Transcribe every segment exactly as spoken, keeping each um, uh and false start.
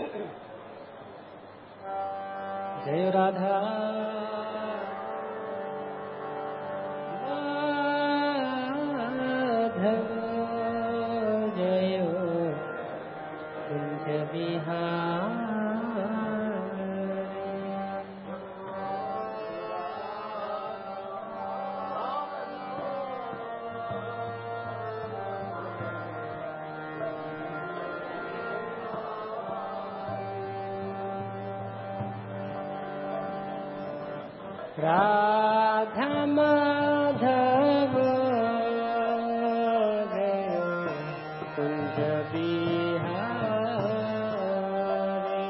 जय राधा माधव जय कुंज राधा माधव जय कुंज बिहारी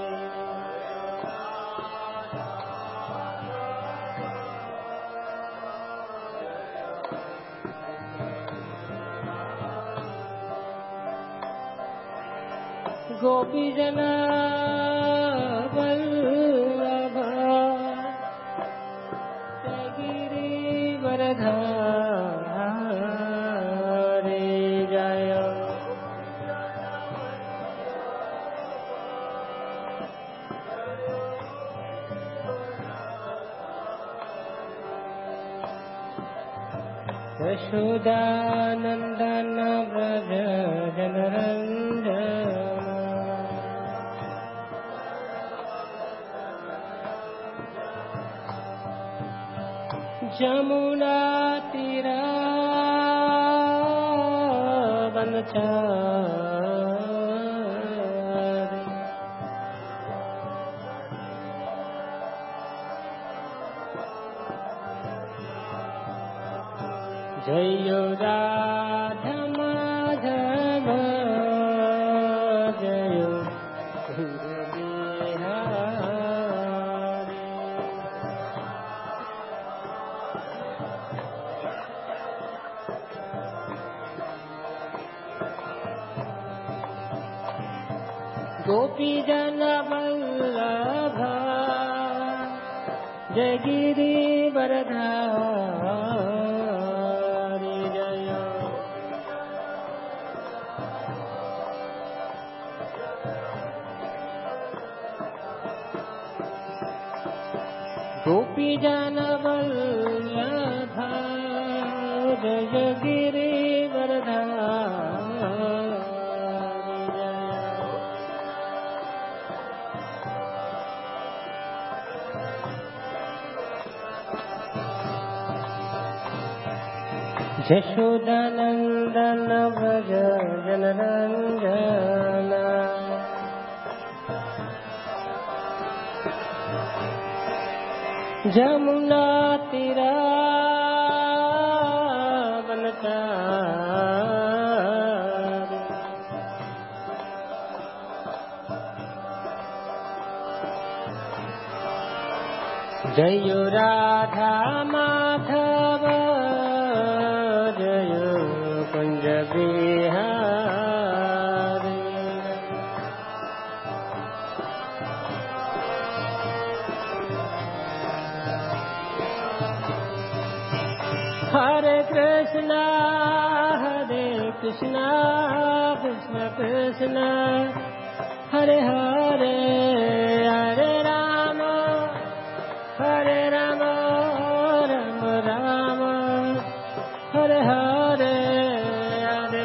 गोपी जना धारे जय यशोदानंदन व्रज जनरंजन जमुना तीरा बनचारी जय राधा माधव जय कुंज बिहारी गोपी जन वल्लभ जय गिरिवरधारी जय गोपी जन वल्लभ जय गिरिवरधारी यशोदानंदन व्रज जनरंजन जमुना तीरा बनचारी जय राधा माधव जय कुंज बिहारी हरे कृष्णा हरे कृष्णा कृष्ण कृष्ण हरे हरे हरे राम हरे राम राम राम हरे हरे हरे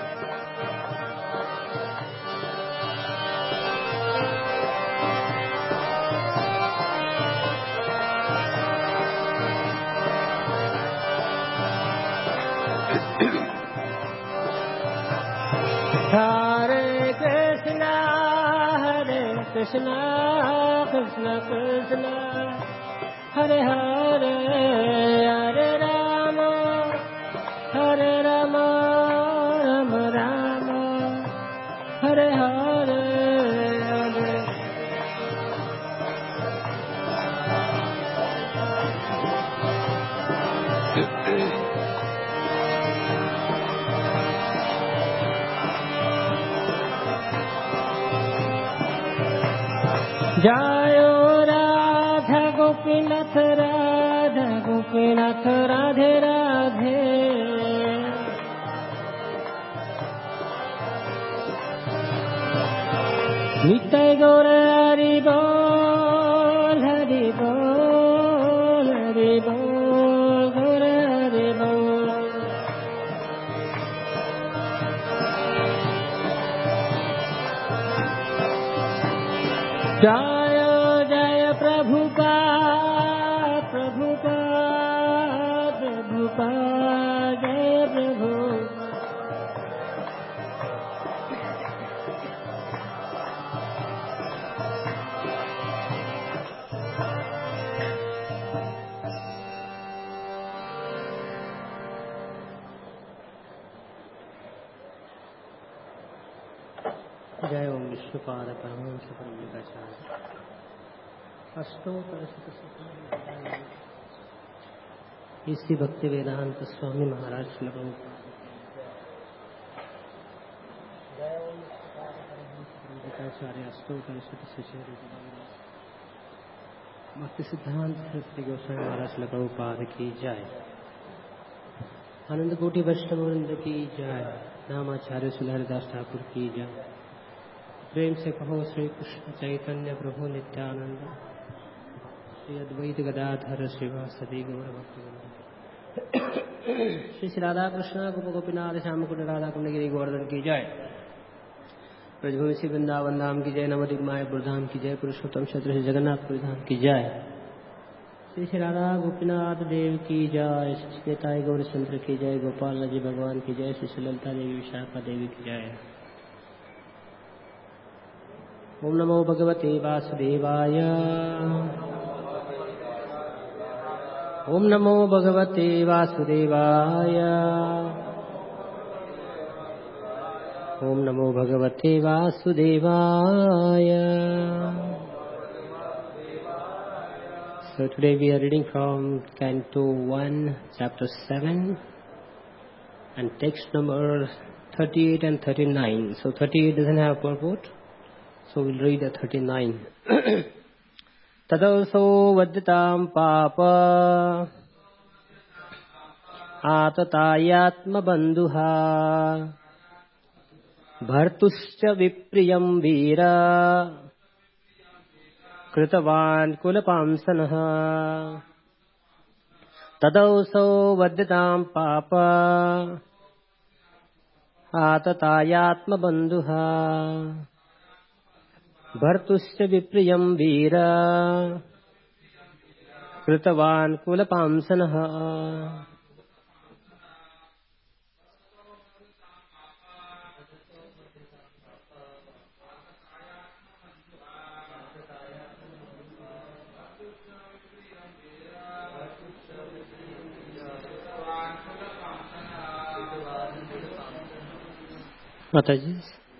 हरे कृष्णा हरे कृष्णा कृष्ण कृष्ण हरे हरे हरे राम हरे राम राम राम हरे हरे हरे जायो Radha Gopinath Radha Gopinath Radhe Radhe Nitai Gaur Hari Bol, Hari Bol, Hari Bol, Gaur Hari Bol. Jaya Jaya Prabhupada, Prabhupada, Prabhupada, Jaya Prabhupada. जय ओम विष्णुपाद परमहंस परमहंसाचार्य अष्टोत्तर इसी भक्ति वेदांत स्वामी महाराज श्री प्रभुपाद जय ओम विष्णुपाद परमहंस परमहंसाचार्य अष्टोत्तर भक्ति सिद्धांत श्री गोस्वामी महाराज श्री प्रभुपाद की जय। आनंद कोटि वैष्णव वृंद की जय। नामाचार्य श्री हरिदास ठाकुर की जय। प्रेम से कहो श्री कृष्ण चैतन्य प्रभु नित्यानंद श्री अद्वैत गदाधर श्रीवासदि गौर भक्तवृंद। श्री श्री राधा कृष्ण गोप गोपीनाथ श्याम कुंड राधा कुंड गिरी गोवर्धन की जय। ब्रजभूमि श्री वृंदावन धाम की जय। नवदिक माय बुरधाम की जय। पुरुषोत्तम क्षेत्र श्री जगन्नाथपुरी धाम की जय। श्री श्री राधा गोपीनाथ देव की जय। श्री नेताय गौरचंद्र की जय। गोपाल जी भगवान की जय। श्री ललिता देवी विशाखा देवी की जय। ओम नमो भगवते वासुदेवाय। ओम नमो भगवते वासुदेवाय। ओम नमो भगवते वासुदेवाय। So today we are reading from Canto one, Chapter seven, and text number thirty-eight and thirty-nine. So thirty-eight doesn't have purport. So we'll read at thirty-nine. Tadavso vadyatam papa atatayatma bandhuha bhartuscha vipriyam veera kritavan kulapamsanaha. Tadavso vadyatam papa atatayatma bandhuha भर्तुश्च विप्रियं वीर कृतवान् कुलपांसनः. माताजी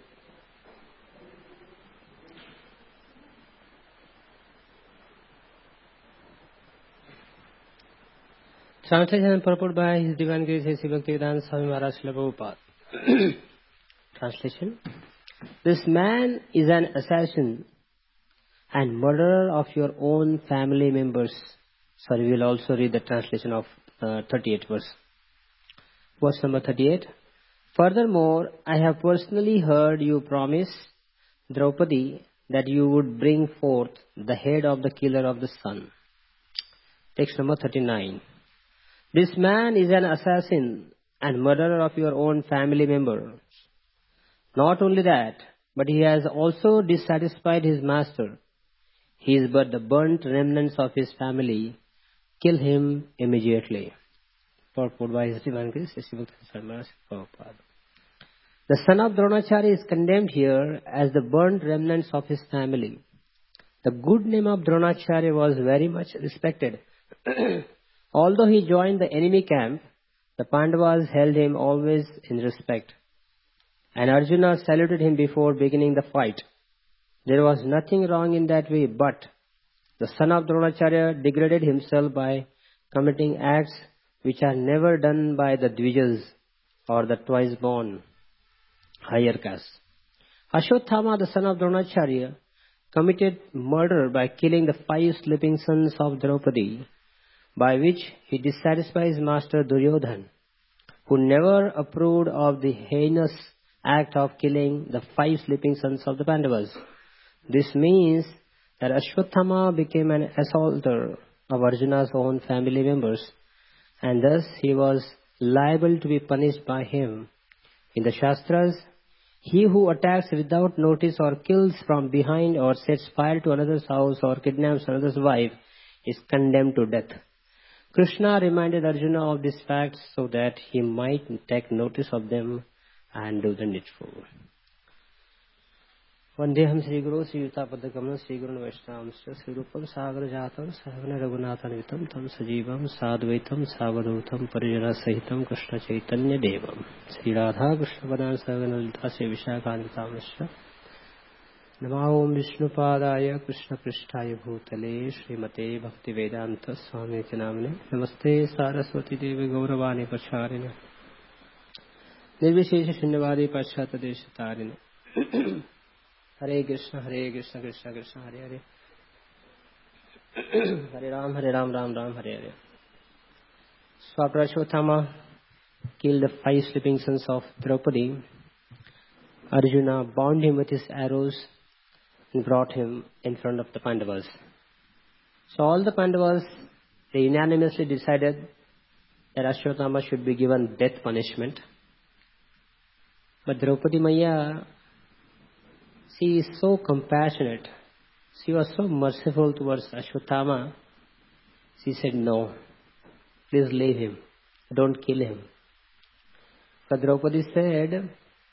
Translation and purport by His Divine Grace Sri Bhaktivedanta Swami Maharaj Srila Prabhupada. Translation. This man is an assassin and murderer of your own family members. Sorry, we will also read the translation of uh, thirty-eighth verse. Verse number thirty-eight. Furthermore, I have personally heard you promise Draupadi that you would bring forth the head of the killer of the sun. Text number thirty-nine. This man is an assassin and murderer of your own family members. Not only that, but he has also dissatisfied his master. He is but the burnt remnants of his family. Kill him immediately. Purport by His Divine Grace, Sri Bhaktivedanta Prabhupada. The son of Dronacharya is condemned here as the burnt remnants of his family. The good name of Dronacharya was very much respected. Although he joined the enemy camp, the Pandavas held him always in respect. And Arjuna saluted him before beginning the fight. There was nothing wrong in that way, but the son of Dronacharya degraded himself by committing acts which are never done by the Dvijas or the twice-born higher caste. Ashwatthama, the son of Dronacharya, committed murder by killing the five sleeping sons of Draupadi, by which he dissatisfied his master Duryodhan, who never approved of the heinous act of killing the five sleeping sons of the Pandavas. This means that Ashwatthama became an assaulter of Arjuna's own family members, and thus he was liable to be punished by him. In the Shastras, he who attacks without notice or kills from behind or sets fire to another's house or kidnaps another's wife is condemned to death. Krishna reminded Arjuna of these facts so that he might take notice of them and do the needful. Vandeham Sri Guru Sri Yutapadakam Sri Guru Vaishnavamsya Sri Rupam Sagar Jatam Sahagana Raghunathan Vitam Tam Sajivam Sadvaitam Savadutam Parijana Sahitam Krishna Chaitanya Devam Sri Radha Krishna Padan Sahagana Lita Se Vishakhanitamasya Namo Vishnupadaya Krishna Prishtaya Bhutale Srimate Bhakti Vedanta Swami Namne Namaste Saraswati Devi Gauravani Pacharine Nirvishesha Shunyavadi Pachata Deshatarine Hare Krishna, Hare Krishna, Krishna Krishna, Hare Hare. Hare Ram, Hare Ram, Ram Ram, Hare Hare. So after Ashwatthama killed the five sleeping sons of Draupadi, Arjuna bound him with his arrows and brought him in front of the Pandavas. So all the Pandavas, they unanimously decided that Ashwatthama should be given death punishment. But Draupadi Maya, she is so compassionate. She was so merciful towards Ashwatthama. She said, no, please leave him. Don't kill him. But Draupadi said,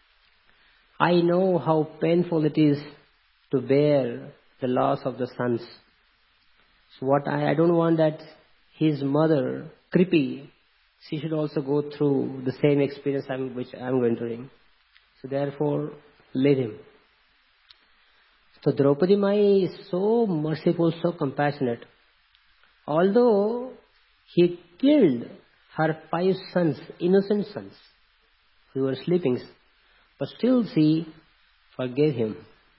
I know how painful it is to bear the loss of the sons. So what I, I don't want that his mother, Kripi, she should also go through the same experience I'm, which I'm going through. So therefore, leave him. So Draupadi Mai is so merciful, so compassionate. Although he killed her five sons, innocent sons, who were sleeping, but still she forgave him.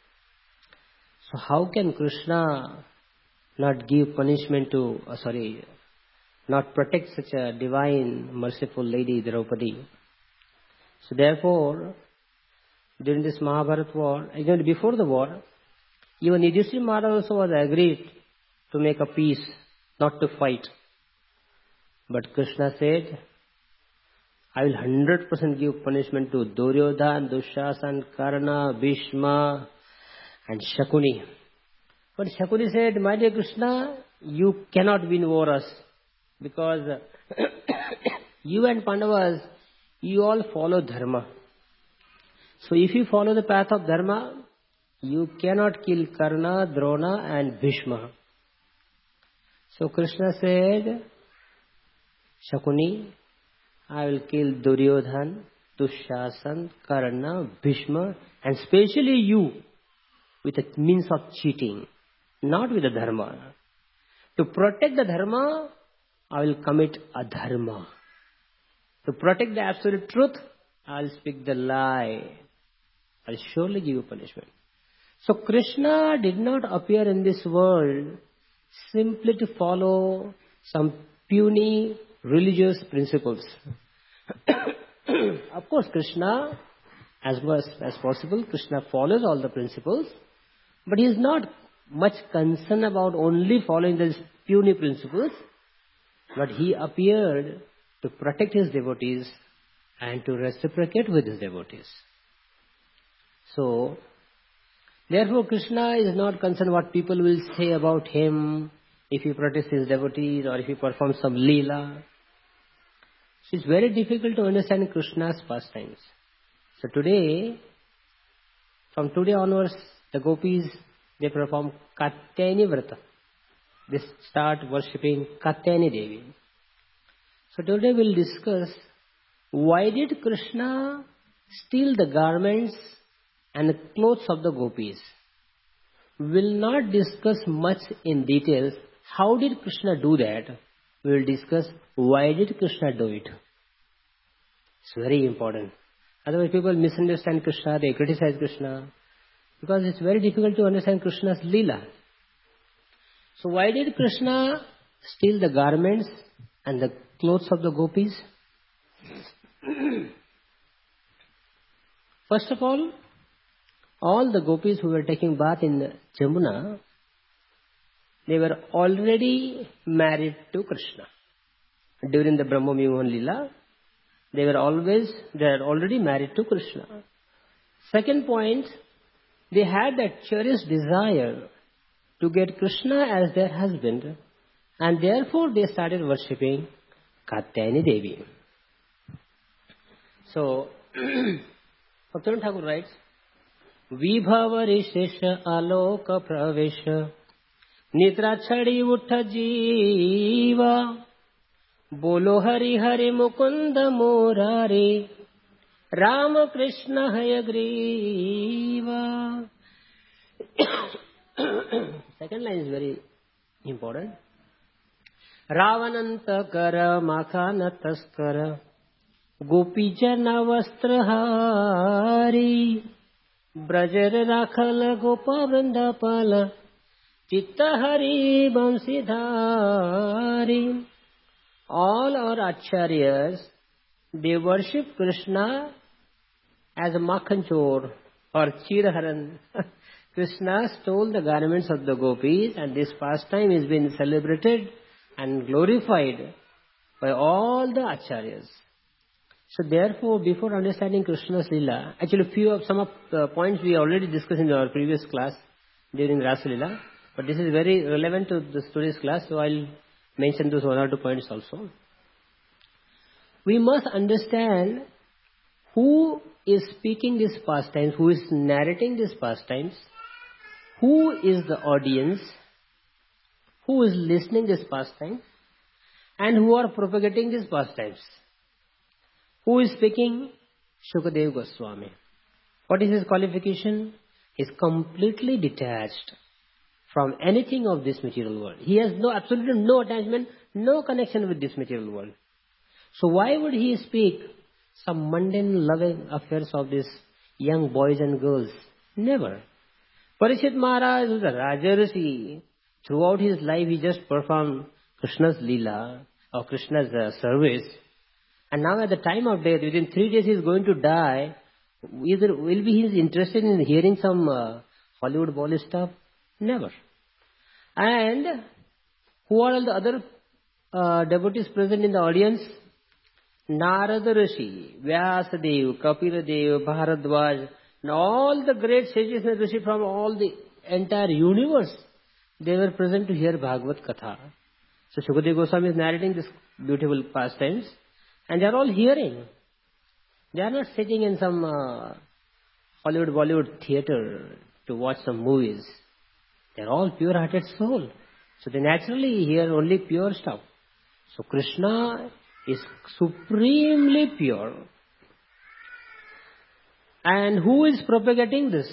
So how can Krishna not give punishment to, uh, sorry, not protect such a divine, merciful lady, Draupadi? So therefore, during this Mahabharata war, again before the war, even Yudhishthira Maharaj also was agreed to make a peace, not to fight. But Krishna said, I will one hundred percent give punishment to Duryodhana, Dushasan, Karna, Bhishma and Shakuni. But Shakuni said, my dear Krishna, you cannot win over us because you and Pandavas, you all follow Dharma. So if you follow the path of Dharma, you cannot kill Karna, Drona and Bhishma. So Krishna said, Shakuni, I will kill Duryodhan, Dushasan, Karna, Bhishma and especially you with a means of cheating, not with the Dharma. To protect the Dharma, I will commit a Dharma. To protect the absolute truth, I will speak the lie. I will surely give you punishment. So Krishna did not appear in this world simply to follow some puny religious principles. Of course, Krishna, as much as possible, Krishna follows all the principles, but he is not much concerned about only following these puny principles, but he appeared to protect his devotees and to reciprocate with his devotees. So, therefore, Krishna is not concerned what people will say about him if he protects his devotees or if he performs some leela. So it's very difficult to understand Krishna's pastimes. So today, from today onwards, the gopis, they perform Katyayani Vrata. They start worshipping Katyayani Devi. So today we'll discuss why did Krishna steal the garments and the clothes of the gopis. We will not discuss much in details how did Krishna do that. We will discuss why did Krishna do it. It's very important. Otherwise people misunderstand Krishna, they criticize Krishna, because it's very difficult to understand Krishna's Leela. So why did Krishna steal the garments and the clothes of the gopis? First of all, all the gopis who were taking bath in Jamuna, they were already married to Krishna. During the Brahma Mohan Lila, they were always, they are already married to Krishna. Second point, they had that cherished desire to get Krishna as their husband, and therefore they started worshipping Katyayani Devi. So, Bhaktivinoda Thakur writes, Vibhava Rishesha Aloka Pravesha Nitra Chadi Uttha Jiva Bolo Hari Hari Mukunda Murari Rama Krishna Hayagriva. Second line is very important. Ravananta Kara Makhana Taskara Gopi Jana Vastrahari Brajar Rakhala Gopa Vrindapala Chitta Hari Bamsidhari. All our acharyas, they worship Krishna as a Makhanchor or Chiraharan. Krishna stole the garments of the gopis, and this pastime is being celebrated and glorified by all the acharyas. So therefore, before understanding Krishna's Leela, actually few of some of the points we already discussed in our previous class during Rasa Leela, but this is very relevant to the today's class, so I'll mention those one or two points also. We must understand who is speaking these pastimes, who is narrating these pastimes, who is the audience, who is listening these pastimes, and who are propagating these pastimes. Who is speaking? Shukadeva Goswami. What is his qualification? He is completely detached from anything of this material world. He has no, absolutely no attachment, no connection with this material world. So why would he speak some mundane loving affairs of these young boys and girls? Never. Parikshit Maharaj was a Rajarshi. Throughout his life he just performed Krishna's Leela or Krishna's uh, service. And now at the time of death, within three days he is going to die. Either will be he is interested in hearing some uh, Hollywood Bollywood stuff? Never. And who are all the other uh, devotees present in the audience? Narada Rishi, Vyasadeva, Kapiladeva, Bharadwaj, and all the great sages and Rishi from all the entire universe, they were present to hear Bhagavad Katha. So Shukadeva Goswami is narrating this beautiful pastimes, and they are all hearing. They are not sitting in some uh, Hollywood Bollywood theater to watch some movies. They are all pure-hearted soul. So they naturally hear only pure stuff. So Krishna is supremely pure. And who is propagating this?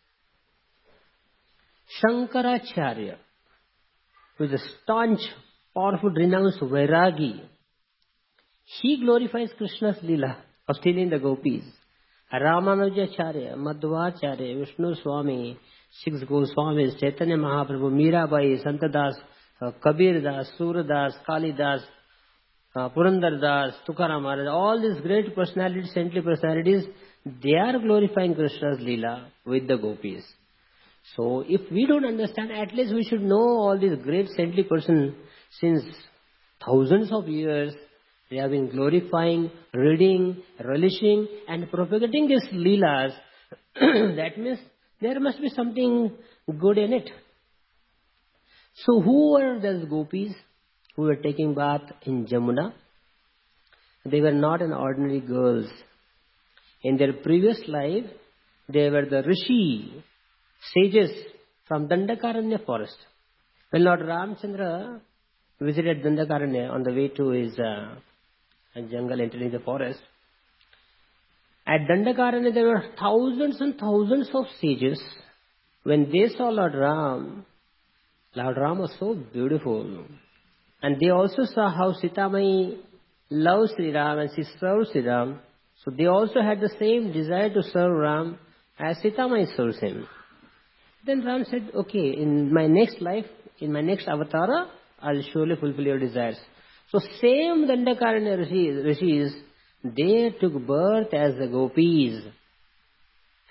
Shankaracharya, who is a staunch, powerful, renounced Vairagi. He glorifies Krishna's Leela of stealing the gopis. Ramanujacharya, Madhvacharya, Vishnu Swami, six Goswamis, Chaitanya Mahaprabhu, Mirabai, Santadas, uh, Kabir Das, Suradas, Kalidas, uh, Purandar Das, Tukaram Maharaj, all these great personalities, saintly personalities, they are glorifying Krishna's Leela with the gopis. So if we don't understand, at least we should know all these great saintly persons since thousands of years. They have been glorifying, reading, relishing, and propagating these Leelas. That means there must be something good in it. So who were those gopis who were taking bath in Jamuna? They were not an ordinary girls. In their previous life, they were the Rishi, sages from Dandakaranya forest. When Lord Ramchandra visited Dandakaranya on the way to his uh, jungle, entering the forest, at Dandakaranya there were thousands and thousands of sages. When they saw Lord Ram, Lord Ram was so beautiful. And they also saw how Sita Mai loves Sri Ram and she serves Sri Ram. So they also had the same desire to serve Ram as Sita Mai serves him. Then Ram said, okay, in my next life, in my next avatara, I'll surely fulfill your desires. So same Dandakaranya rishis, rishis, they took birth as the gopis.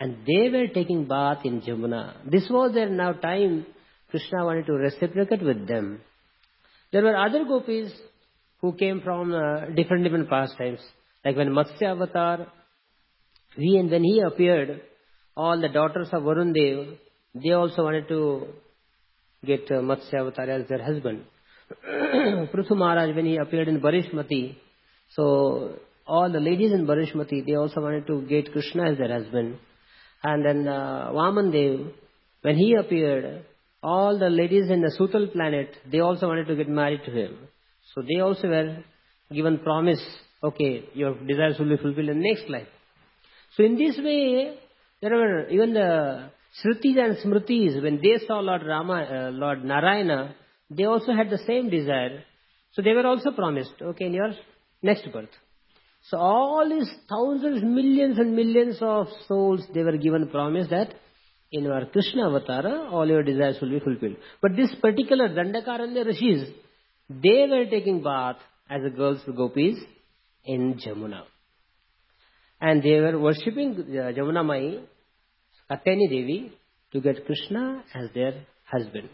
and they were taking bath in Jamuna. This was their now time. Krishna wanted to reciprocate with them. There were other gopis who came from uh, different different pastimes. Like when Matsya Avatar, he, and when he appeared, all the daughters of Varun Dev, they also wanted to get uh, Matsya Avatar as their husband. Prithu Maharaj, when he appeared in Barishmati, so all the ladies in Barishmati, they also wanted to get Krishna as their husband. And then uh, Vaman Dev, when he appeared, all the ladies in the Sutal planet, they also wanted to get married to him. So they also were given promise, okay, your desires will be fulfilled in the next life. So in this way, there were even the Shrutis and Smritis, when they saw Lord Rama, uh, Lord Narayana, they also had the same desire. So they were also promised, okay, in your next birth. So all these thousands, millions and millions of souls, they were given promise that in your Krishna Avatara, all your desires will be fulfilled. But this particular Dandakaranya Rishis, they were taking bath as the girls, the gopis, in Jamuna. And they were worshipping uh, Jamuna Mai, Katyayani Devi, to get Krishna as their husband.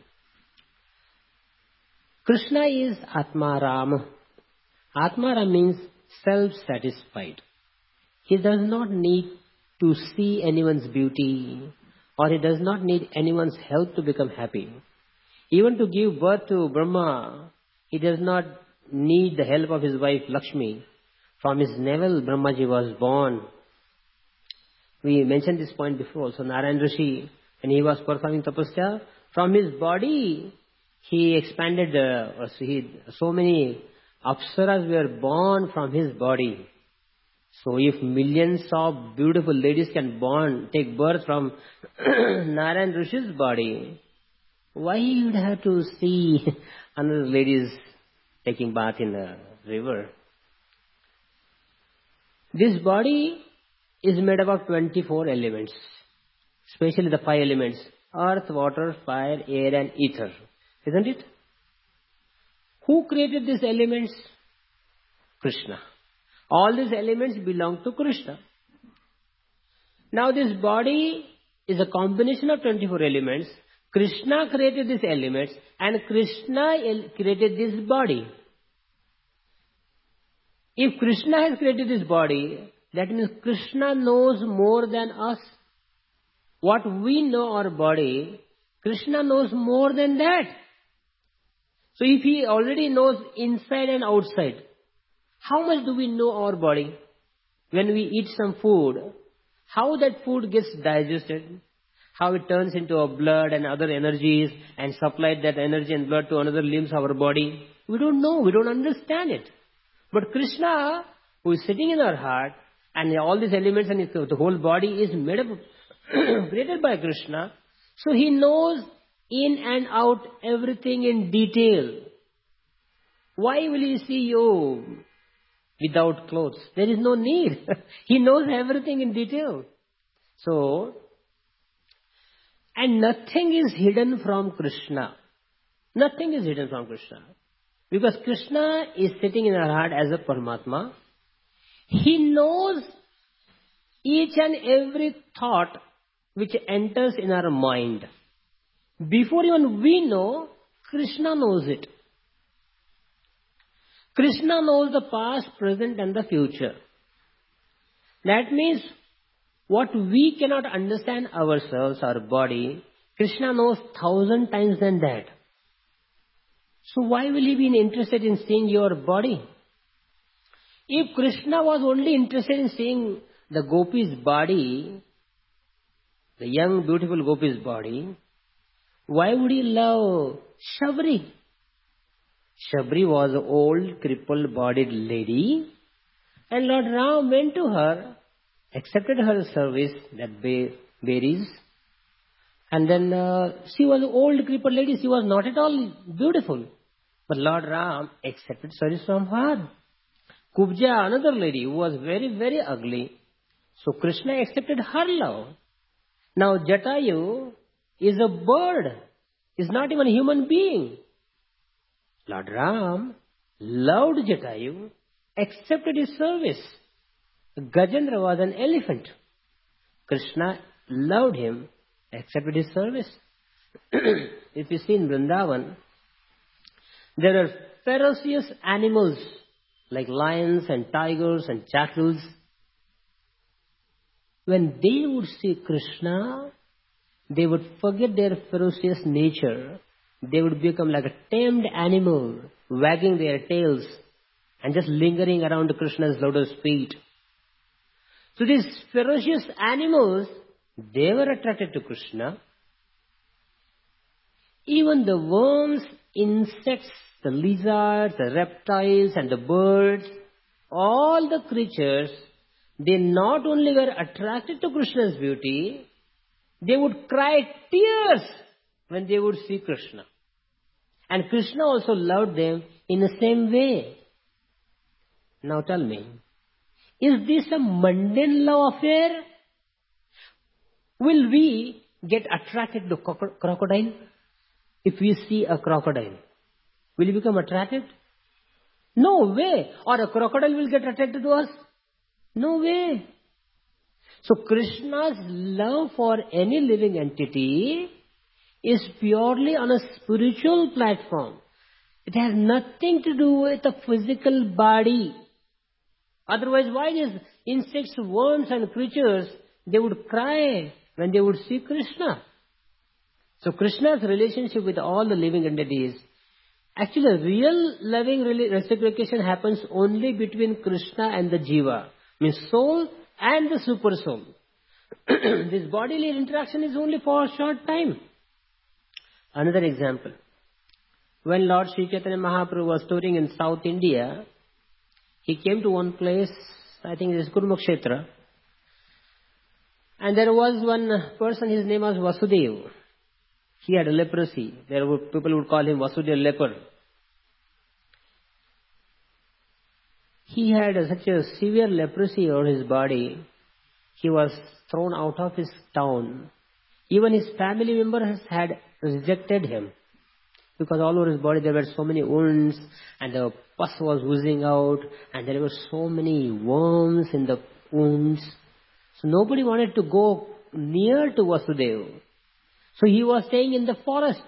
Krishna is Atmaram. Atmaram means self-satisfied. He does not need to see anyone's beauty, or he does not need anyone's help to become happy. Even to give birth to Brahma, he does not need the help of his wife Lakshmi. From his navel, Brahmaji was born. We mentioned this point before. So Narayan Rishi, when he was performing tapasya, from his body, he expanded, uh, so, he, so many apsaras were born from his body. So if millions of beautiful ladies can born, take birth from Narayan Rishi's body, why you would have to see another ladies taking bath in the river? This body is made up of twenty-four elements, especially the five elements: earth, water, fire, air and ether. Isn't it? Who created these elements? Krishna. All these elements belong to Krishna. Now this body is a combination of twenty-four elements. Krishna created these elements and Krishna created this body. If Krishna has created this body, that means Krishna knows more than us. What we know our body, Krishna knows more than that. So if he already knows inside and outside, how much do we know our body? When we eat some food, how that food gets digested, how it turns into our blood and other energies and supplied that energy and blood to another limbs of our body. We don't know, we don't understand it. But Krishna, who is sitting in our heart, and all these elements and the whole body is made up, created by Krishna, so he knows in and out everything in detail. Why will he see you without clothes? There is no need. He knows everything in detail. So, and nothing is hidden from Krishna. Nothing is hidden from Krishna. Because Krishna is sitting in our heart as a Paramatma. He knows each and every thought which enters in our mind. Before even we know, Krishna knows it. Krishna knows the past, present and the future. That means what we cannot understand ourselves, our body, Krishna knows thousand times than that. So why will he be interested in seeing your body? If Krishna was only interested in seeing the gopi's body, the young beautiful gopi's body, why would he love Shabri? Shabri was an old crippled bodied lady, and Lord Ram went to her, accepted her service, that berries, and then uh, she was an old crippled lady, she was not at all beautiful. But Lord Ram accepted service from her. Kubja, another lady who was very, very ugly. So Krishna accepted her love. Now Jatayu is a bird, is not even a human being. Lord Ram loved Jatayu, accepted his service. Gajendra was an elephant. Krishna loved him, accepted his service. If you see in Vrindavan, there are ferocious animals like lions and tigers and jackals. When they would see Krishna, they would forget their ferocious nature. They would become like a tamed animal, wagging their tails and just lingering around Krishna's lotus feet. So these ferocious animals, they were attracted to Krishna. Even the worms, insects, the lizards, the reptiles and the birds, all the creatures, they not only were attracted to Krishna's beauty, they would cry tears when they would see Krishna. And Krishna also loved them in the same way. Now tell me, is this a mundane love affair? Will we get attracted to crocodile? If we see a crocodile, will we become attracted? No way. Or a crocodile will get attracted to us? No way. So Krishna's love for any living entity is purely on a spiritual platform. It has nothing to do with a physical body. Otherwise, why these insects, worms and creatures, they would cry when they would see Krishna? So Krishna's relationship with all the living entities, actually real loving reciprocation happens only between Krishna and the jiva, means soul and the super soul. This bodily interaction is only for a short time. Another example. When Lord Sri Chaitanya Mahaprabhu was touring in South India, he came to one place, I think it is Kurmakshetra, and there was one person, his name was Vasudeva. He had a leprosy. There were people would call him Vasudeva leper. He had a, such a severe leprosy on his body. He was thrown out of his town. Even his family members had rejected him, because all over his body there were so many wounds and the pus was oozing out and there were so many worms in the wounds. So nobody wanted to go near to Vasudeva. So he was staying in the forest.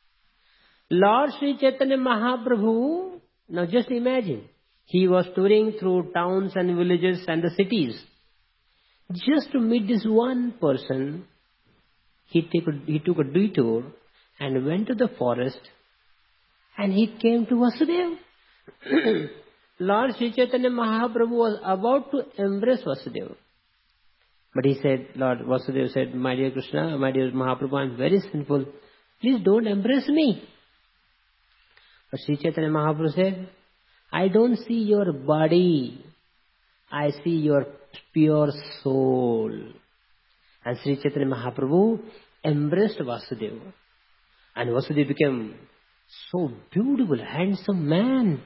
Lord Sri Chaitanya Mahaprabhu, now just imagine, he was touring through towns and villages and the cities. Just to meet this one person, he took a, he took a detour and went to the forest and he came to Vasudeva. Lord Sri Chaitanya Mahaprabhu was about to embrace Vasudeva. But he said, Lord Vasudeva said, my dear Krishna, my dear Mahaprabhu, I am very sinful. Please don't embrace me. But Sri Chaitanya Mahaprabhu said, I don't see your body. I see your pure soul. And Sri Chaitanya Mahaprabhu embraced Vasudeva. And Vasudeva became so beautiful, handsome man.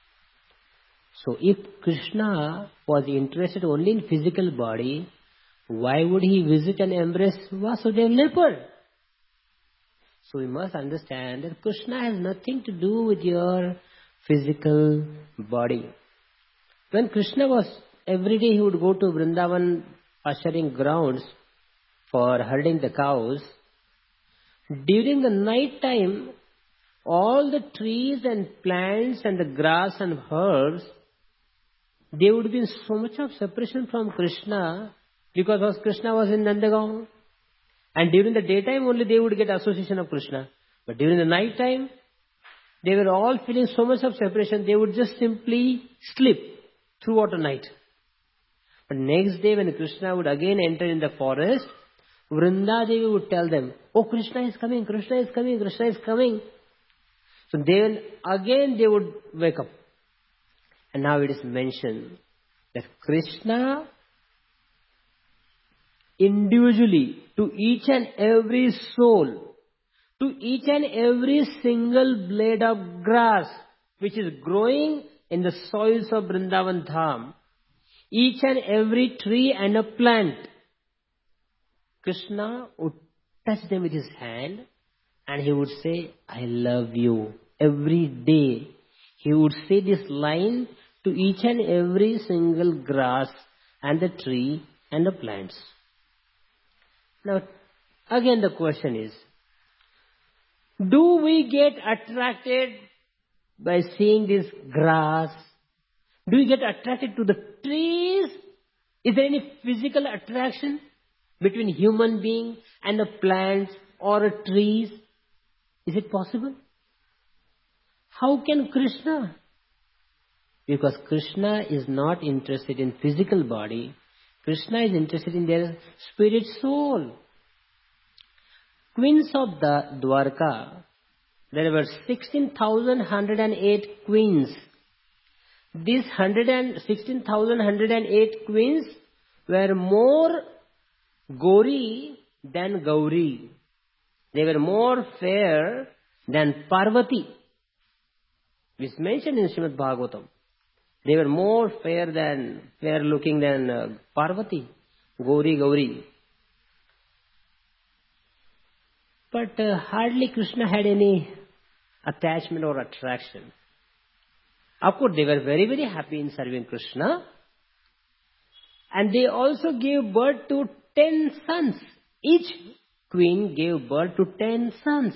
So if Krishna was interested only in physical body, why would he visit and embrace Vasudeva leper? So we must understand that Krishna has nothing to do with your physical body. When Krishna was, every day he would go to Vrindavan pasturing grounds for herding the cows. During the night time, all the trees and plants and the grass and herbs, they would be in so much of separation from Krishna, because Krishna was in Nandagaon. And during the daytime only they would get association of Krishna. But during the night time, they were all feeling so much of separation, they would just simply sleep throughout the night. But next day when Krishna would again enter in the forest, Vrinda Devi would tell them, oh, Krishna is coming, Krishna is coming, Krishna is coming. So then again they would wake up. And now it is mentioned that Krishna individually, to each and every soul, to each and every single blade of grass which is growing in the soils of Vrindavan Dham, each and every tree and a plant, Krishna would touch them with his hand and he would say, I love you. Every day he would say this line to each and every single grass and the tree and the plants. Now, again the question is, do we get attracted by seeing this grass? Do we get attracted to the trees? Is there any physical attraction between human being and the plants or trees? Is it possible? How can Krishna? Because Krishna is not interested in physical body. Krishna is interested in their spirit soul. Queens of the Dwarka, there were sixteen thousand one hundred eight queens. These sixteen thousand one hundred eight queens were more Gauri than Gauri. They were more fair than Parvati. It's mentioned in Srimad Bhagavatam. They were more fair than, fair looking than uh, Parvati, Gauri, Gauri. But uh, hardly Krishna had any attachment or attraction. Of course, they were very, very happy in serving Krishna. And they also gave birth to ten sons. Each queen gave birth to ten sons.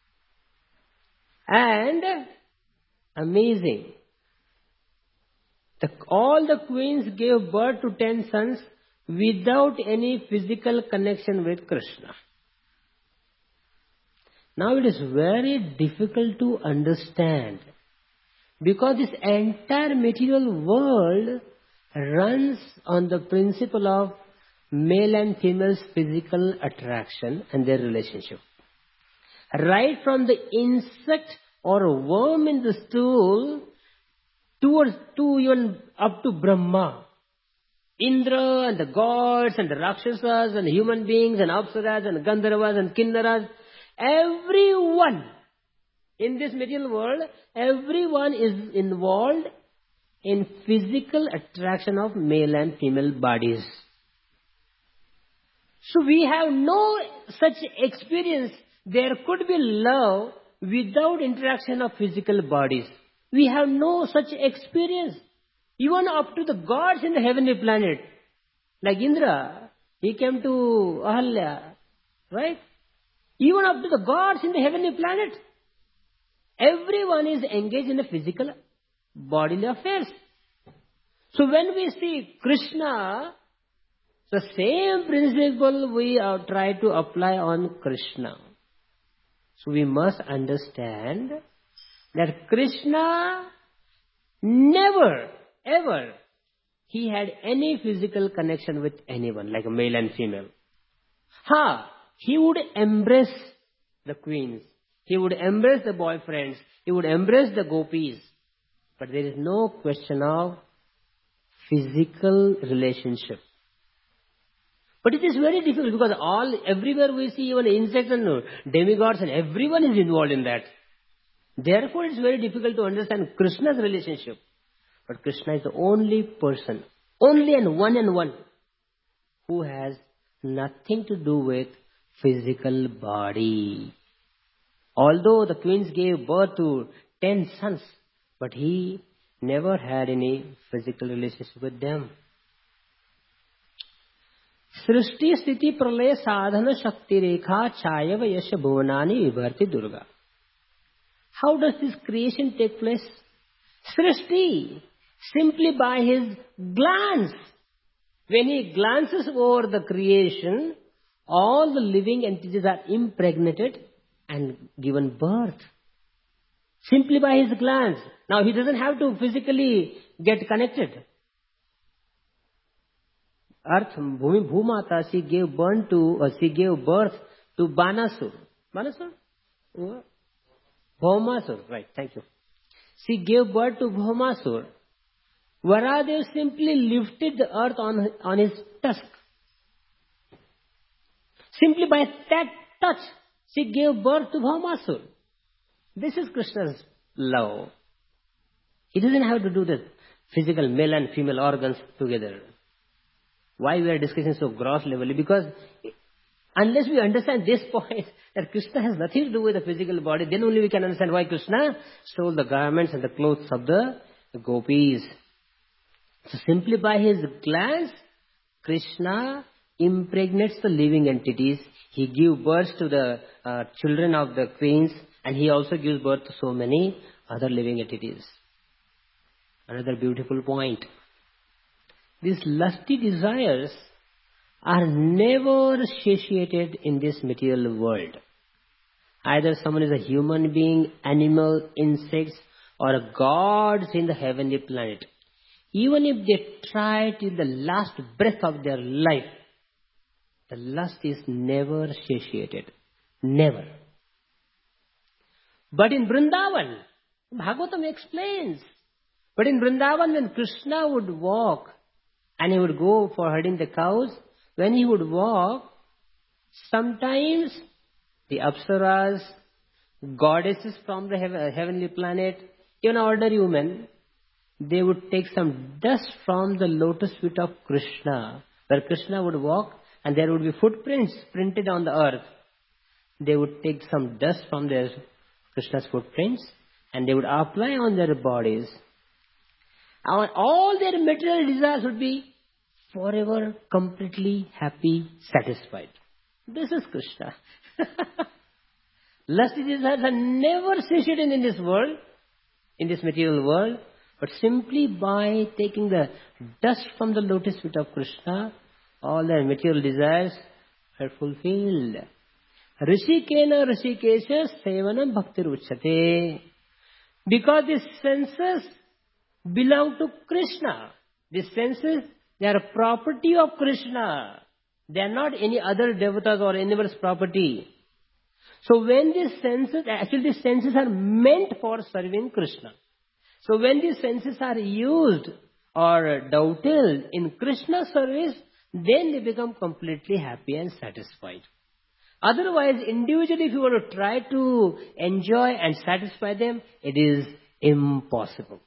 And amazing. The, all the queens gave birth to ten sons without any physical connection with Krishna. Now it is very difficult to understand, because this entire material world runs on the principle of male and female's physical attraction and their relationship. Right from the insect or a worm in the stool towards to even up to Brahma, Indra and the gods and the Rakshasas and the human beings and Apsaras and Gandharvas and Kinnaras, everyone in this material world, everyone is involved in physical attraction of male and female bodies. So we have no such experience. There could be love without interaction of physical bodies. We have no such experience. Even up to the gods in the heavenly planet. Like Indra, he came to Ahalya, right? Even up to the gods in the heavenly planet. Everyone is engaged in the physical bodily affairs. So when we see Krishna, the same principle we uh, try to apply on Krishna. So we must understand that Krishna never, ever, he had any physical connection with anyone, like a male and female. Ha! He would embrace the queens. He would embrace the boyfriends. He would embrace the gopis. But there is no question of physical relationship. But it is very difficult, because all, everywhere we see even insects and demigods and everyone is involved in that. Therefore it is very difficult to understand Krishna's relationship. But Krishna is the only person, only and one and one, who has nothing to do with physical body. Although the queens gave birth to ten sons, but he never had any physical relationship with them. Srishti Sthiti Pralaya Sadhana Shakti Rekha Chayava Yasha Bhuvanani Vibharti Durga. How does this creation take place? Srishti, simply by his glance. When he glances over the creation, all the living entities are impregnated and given birth. Simply by his glance. Now he doesn't have to physically get connected. Earth, Bhumi Bhumata, she gave birth to, uh, she gave birth to Banasur. Banasur? What? Bhaumasur, right, thank you. She gave birth to Bhaumasur. Varadev simply lifted the earth on, on his tusk. Simply by that touch, she gave birth to Bhaumasur. This is Krishna's love. He doesn't have to do the physical male and female organs together. Why we are discussing so gross level? Because unless we understand this point, that Krishna has nothing to do with the physical body, then only we can understand why Krishna stole the garments and the clothes of the gopis. So simply by his glance, Krishna impregnates the living entities. He gives birth to the uh, children of the queens, and he also gives birth to so many other living entities. Another beautiful point. These lusty desires are never satiated in this material world. Either someone is a human being, animal, insects, or a gods in the heavenly planet. Even if they try till the last breath of their life, the lust is never satiated. Never. But in Vrindavan, Bhagavatam explains, but in Vrindavan when Krishna would walk and he would go for herding the cows, when he would walk, sometimes the apsaras, goddesses from the heav- heavenly planet, even ordinary women, they would take some dust from the lotus feet of Krishna, where Krishna would walk and there would be footprints printed on the earth. They would take some dust from their Krishna's footprints and they would apply on their bodies. And all their material desires would be forever completely happy, satisfied. This is Krishna. Lusty desires are never satiated in this world, in this material world, but simply by taking the dust from the lotus feet of Krishna, all their material desires are fulfilled. Rishikena Rishikesha Sevanam Bhaktir Uchate. Because these senses belong to Krishna. These senses, they are a property of Krishna. They are not any other devatas or anyone's property. So when these senses, actually these senses are meant for serving Krishna. So when these senses are used or dovetailed in Krishna's service, then they become completely happy and satisfied. Otherwise, individually, if you want to try to enjoy and satisfy them, it is impossible.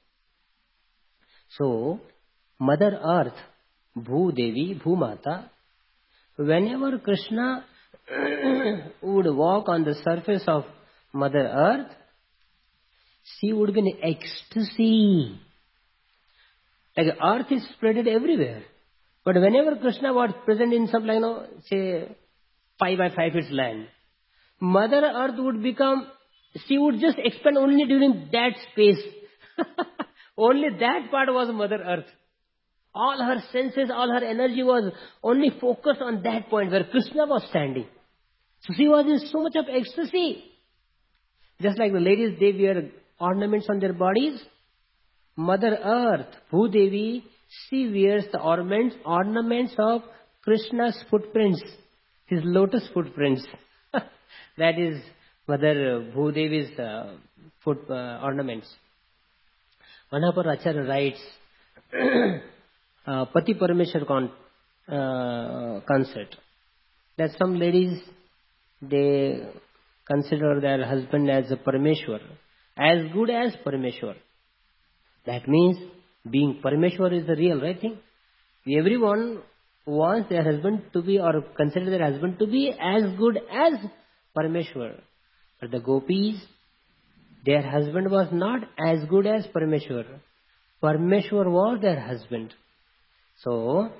So, Mother Earth, Bhu Devi, Bhu Mata, whenever Krishna would walk on the surface of Mother Earth, she would be in ecstasy. Like earth is spreaded everywhere. But whenever Krishna was present in some, like, you know, say, five by five feet land, Mother Earth would become, she would just expand only during that space. Only that part was Mother Earth. All her senses, all her energy was only focused on that point where Krishna was standing. So she was in so much of ecstasy. Just like the ladies, they wear ornaments on their bodies. Mother Earth, Bhudevi, she wears the ornaments, ornaments of Krishna's footprints, his lotus footprints. That is Mother Bhudevi's uh, foot uh, ornaments. Manapur Acharya writes, uh, Pati Parameshwar con- uh, concept, that some ladies, they consider their husband as a Parameshwar, as good as Parameshwar. That means being Parameshwar is the real right thing. Everyone wants their husband to be, or consider their husband to be as good as Parameshwar. But the gopis, their husband was not as good as Parameshwar. Parameshwar was their husband. So,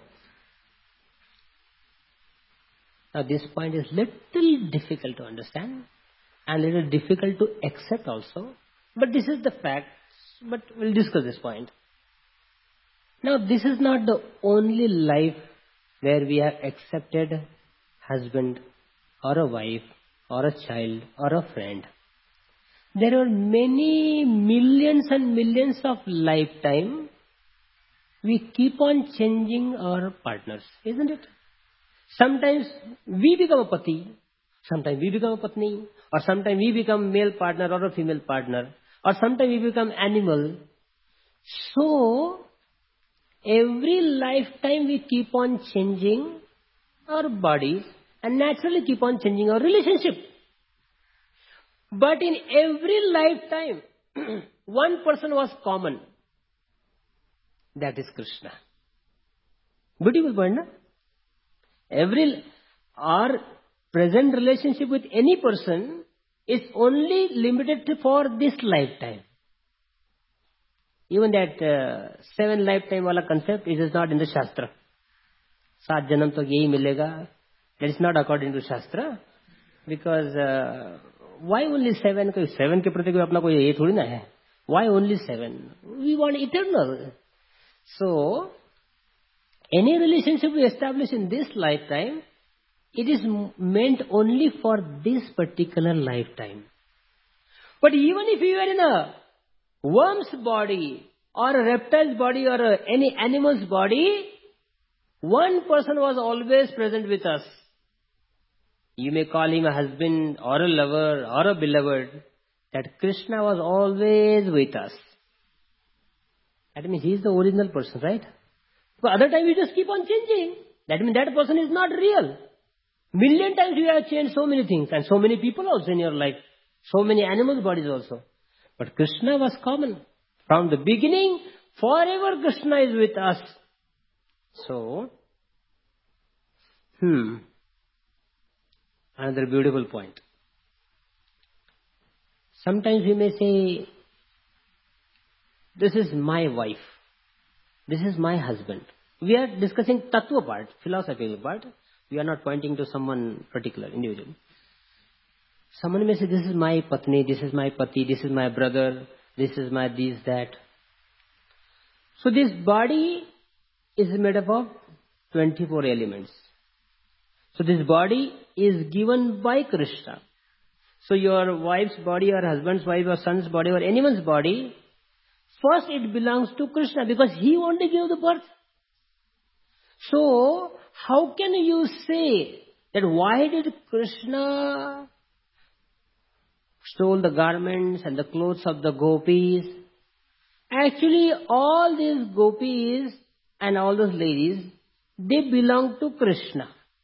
now this point is little difficult to understand and little difficult to accept also. But this is the fact. But we'll discuss this point. Now, this is not the only life where we have accepted husband or a wife or a child or a friend. There are many millions and millions of lifetime. We keep on changing our partners, isn't it? Sometimes we become a pati, sometimes we become a patni, or sometimes we become male partner or a female partner, or sometimes we become animal. So, every lifetime we keep on changing our bodies and naturally keep on changing our relationship. But in every lifetime, one person was common. That is Krishna. Beautiful point, no? Every, our present relationship with any person is only limited to for this lifetime. Even that uh, seven lifetime wala concept, it is not in the Shastra. सात जन्म तक यही मिलेगा. That is not according to Shastra. Because uh, why only seven? कोई seven के प्रति कोई अपना कोई ये थोड़ी ना है. Why only seven? We want eternal. So, any relationship we establish in this lifetime, it is meant only for this particular lifetime. But even if you are in a worm's body, or a reptile's body, or a, any animal's body, one person was always present with us. You may call him a husband, or a lover, or a beloved. That Krishna was always with us. That means he is the original person, right? But other time you just keep on changing. That means that person is not real. Million times you have changed so many things, and so many people also in your life. So many animal bodies also. But Krishna was common. From the beginning, forever Krishna is with us. So, hmm, another beautiful point. Sometimes we may say, this is my wife. This is my husband. We are discussing tattva part, philosophical part. We are not pointing to someone particular, individual. Someone may say, this is my patni, this is my pati, this is my brother, this is my this, that. So this body is made up of twenty-four elements. So this body is given by Krishna. So your wife's body, or husband's wife, or son's body, or anyone's body, first it belongs to Krishna, because he only gave the birth. So, how can you say that why did Krishna stole the garments and the clothes of the gopis? Actually, all these gopis and all those ladies, they belong to Krishna.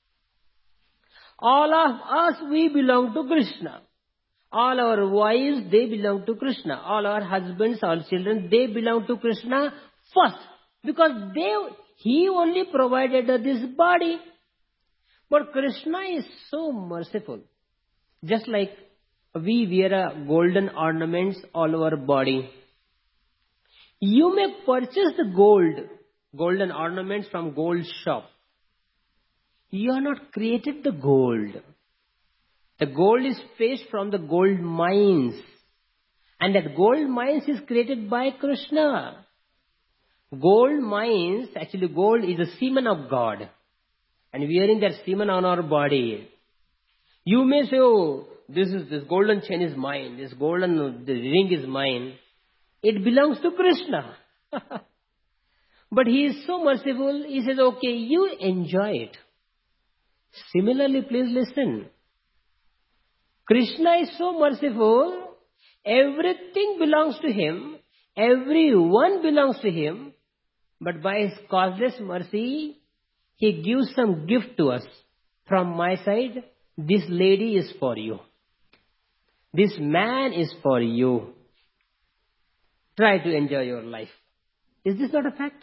All of us, we belong to Krishna. All our wives, they belong to Krishna. All our husbands, our children, they belong to Krishna first. Because they, he only provided this body. But Krishna is so merciful. Just like we wear a golden ornaments all over body. You may purchase the gold, golden ornaments from gold shop. You have not created the gold. The gold is fetched from the gold mines. And that gold mines is created by Krishna. Gold mines, actually gold is a semen of God. And wearing that semen on our body. You may say, oh, this is this golden chain is mine. This golden the ring is mine. It belongs to Krishna. But he is so merciful. He says, okay, you enjoy it. Similarly, please listen. Krishna is so merciful. Everything belongs to him. Everyone belongs to him. But by his causeless mercy, he gives some gift to us. From my side, this lady is for you. This man is for you. Try to enjoy your life. Is this not a fact?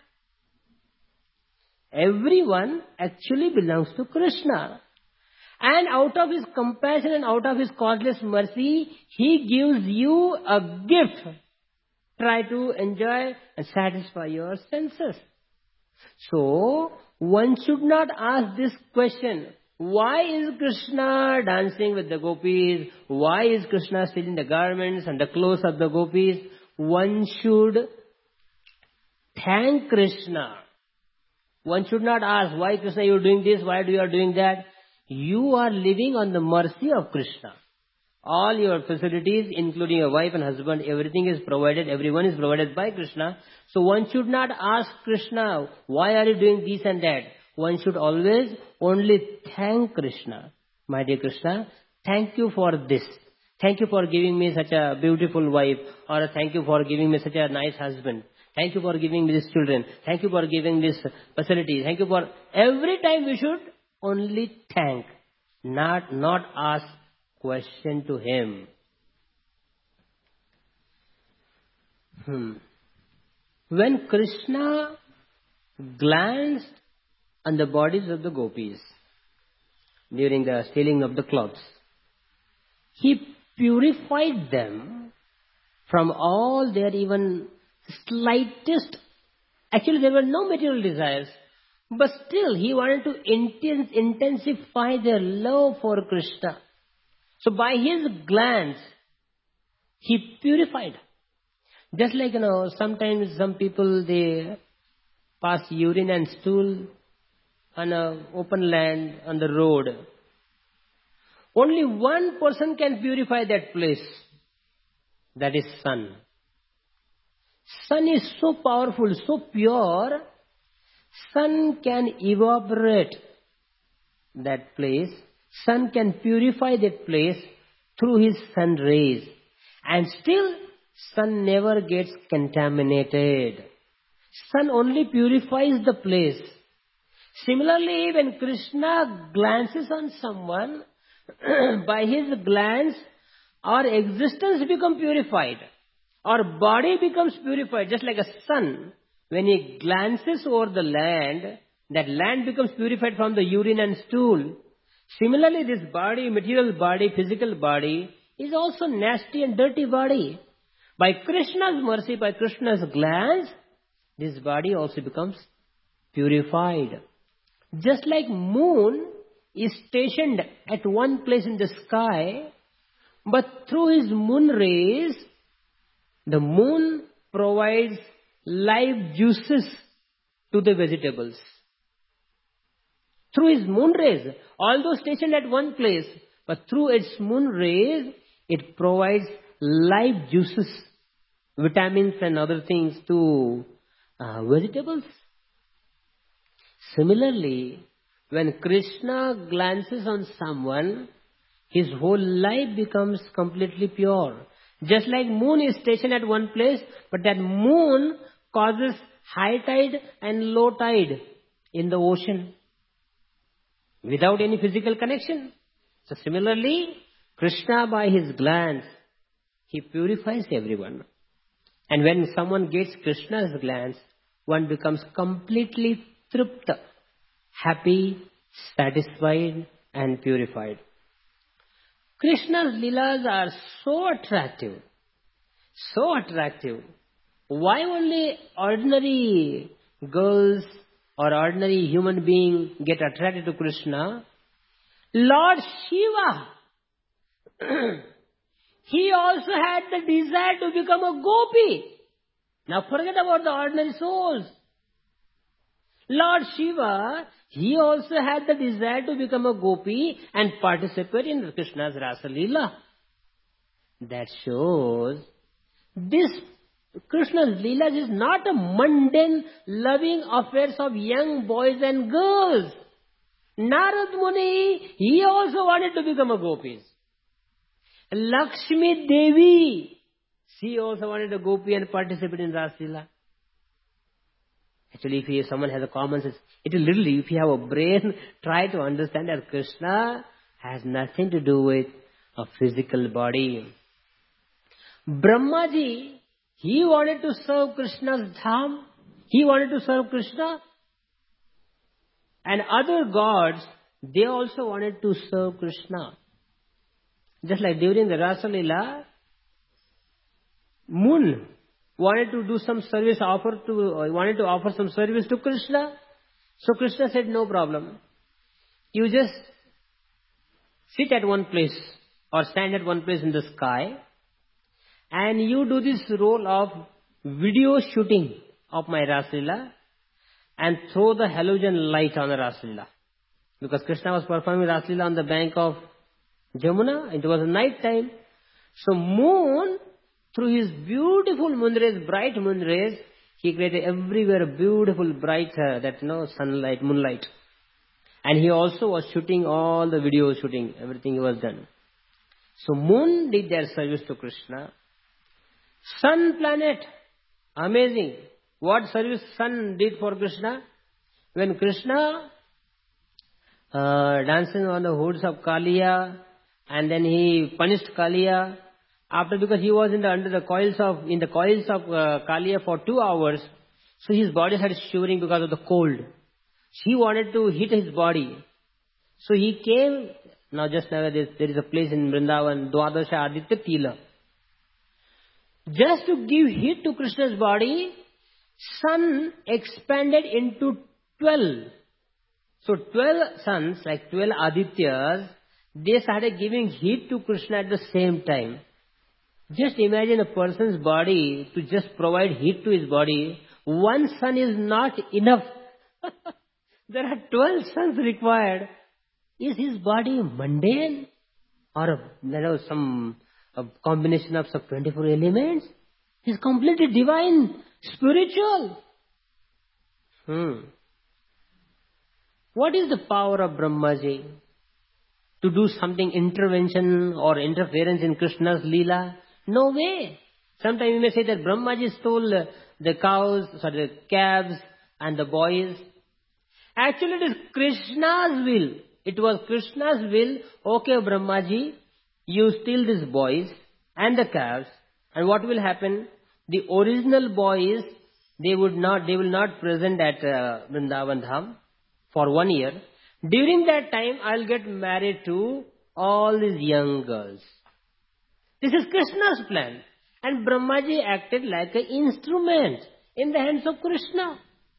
Everyone actually belongs to Krishna. And out of his compassion and out of his causeless mercy, he gives you a gift. Try to enjoy and satisfy your senses. So, one should not ask this question, why is Krishna dancing with the gopis? Why is Krishna stealing the garments and the clothes of the gopis? One should thank Krishna. One should not ask, why Krishna you are doing this, why do you are doing that? You are living on the mercy of Krishna. All your facilities, including your wife and husband, everything is provided, everyone is provided by Krishna. So one should not ask Krishna, why are you doing this and that? One should always only thank Krishna. My dear Krishna, thank you for this. Thank you for giving me such a beautiful wife, or thank you for giving me such a nice husband. Thank you for giving me these children. Thank you for giving this facility. Thank you for... Every time we should only thank, not, not ask question to him. Hmm. When Krishna glanced on the bodies of the gopis during the stealing of the clothes, he purified them from all their even slightest... Actually, there were no material desires. But still, he wanted to intense, intensify their love for Krishna. So by his glance, he purified. Just like, you know, sometimes some people, they pass urine and stool on a open land, on the road. Only one person can purify that place. That is sun. Sun is so powerful, so pure. Sun can evaporate that place. Sun can purify that place through his sun rays. And still, sun never gets contaminated. Sun only purifies the place. Similarly, when Krishna glances on someone, by his glance, our existence becomes purified. Our body becomes purified, just like a sun. When he glances over the land, that land becomes purified from the urine and stool. Similarly, this body, material body, physical body, is also nasty and dirty body. By Krishna's mercy, by Krishna's glance, this body also becomes purified. Just like moon is stationed at one place in the sky, but through his moon rays, the moon provides live juices to the vegetables. Through his moon rays, although stationed at one place, but through its moon rays, it provides live juices, vitamins and other things to uh, vegetables. Similarly, when Krishna glances on someone, his whole life becomes completely pure. Just like moon is stationed at one place, but that moon causes high tide and low tide in the ocean without any physical connection. So similarly, Krishna by his glance, he purifies everyone. And when someone gets Krishna's glance, one becomes completely tripta, happy, satisfied and purified. Krishna's leelas are so attractive, so attractive. Why only ordinary girls or ordinary human beings get attracted to Krishna? Lord Shiva, he also had the desire to become a gopi. Now forget about the ordinary souls. Lord Shiva, he also had the desire to become a gopi and participate in Krishna's Rasa Leela. That shows this Krishna's Leela is not a mundane loving affairs of young boys and girls. Narad Muni, he also wanted to become a gopi. Lakshmi Devi, she also wanted a gopi and participate in Rasa Leela. Actually, if you, someone has a common sense, it will literally, if you have a brain, try to understand that Krishna has nothing to do with a physical body. Brahmaji, he wanted to serve Krishna's dham. He wanted to serve Krishna. And other gods, they also wanted to serve Krishna. Just like during the Rasa Leela, moon wanted to do some service, offer to, wanted to offer some service to Krishna. So Krishna said, no problem. You just sit at one place or stand at one place in the sky and you do this role of video shooting of my Rasa Leela and throw the halogen light on the Rasa Leela. Because Krishna was performing Rasa Leela on the bank of Jamuna. It was night time. So moon, through his beautiful moon rays, bright moon rays, he created everywhere beautiful, bright, uh, that, you know, sunlight, moonlight. And he also was shooting all the video shooting, everything was done. So moon did their service to Krishna. Sun planet, amazing. What service sun did for Krishna? When Krishna uh, dancing on the hoods of Kaliya, and then he punished Kaliya, after, because he was in the under the coils of in the coils of uh, Kaliya for two hours, so his body started shivering because of the cold. He wanted to heat his body, so he came. Now, just now there, there is a place in Vrindavan, Dwadasha Aditya Tila. Just to give heat to Krishna's body, sun expanded into twelve. So twelve sons, like twelve Adityas, they started giving heat to Krishna at the same time. Just imagine a person's body to just provide heat to his body. One sun is not enough. There are twelve suns required. Is his body mundane? Or a, you know, some a combination of some twenty-four elements? He's completely divine, spiritual. Hmm. What is the power of Brahmaji? To do something intervention or interference in Krishna's Leela? No way. Sometimes you may say that Brahmaji stole the cows, sorry, the calves and the boys. Actually, it is Krishna's will. It was Krishna's will. Okay, Brahmaji, you steal these boys and the calves, and what will happen? The original boys, they would not, they will not present at uh, Vrindavan Dham for one year. During that time, I'll get married to all these young girls. This is Krishna's plan. And Brahmaji acted like an instrument in the hands of Krishna.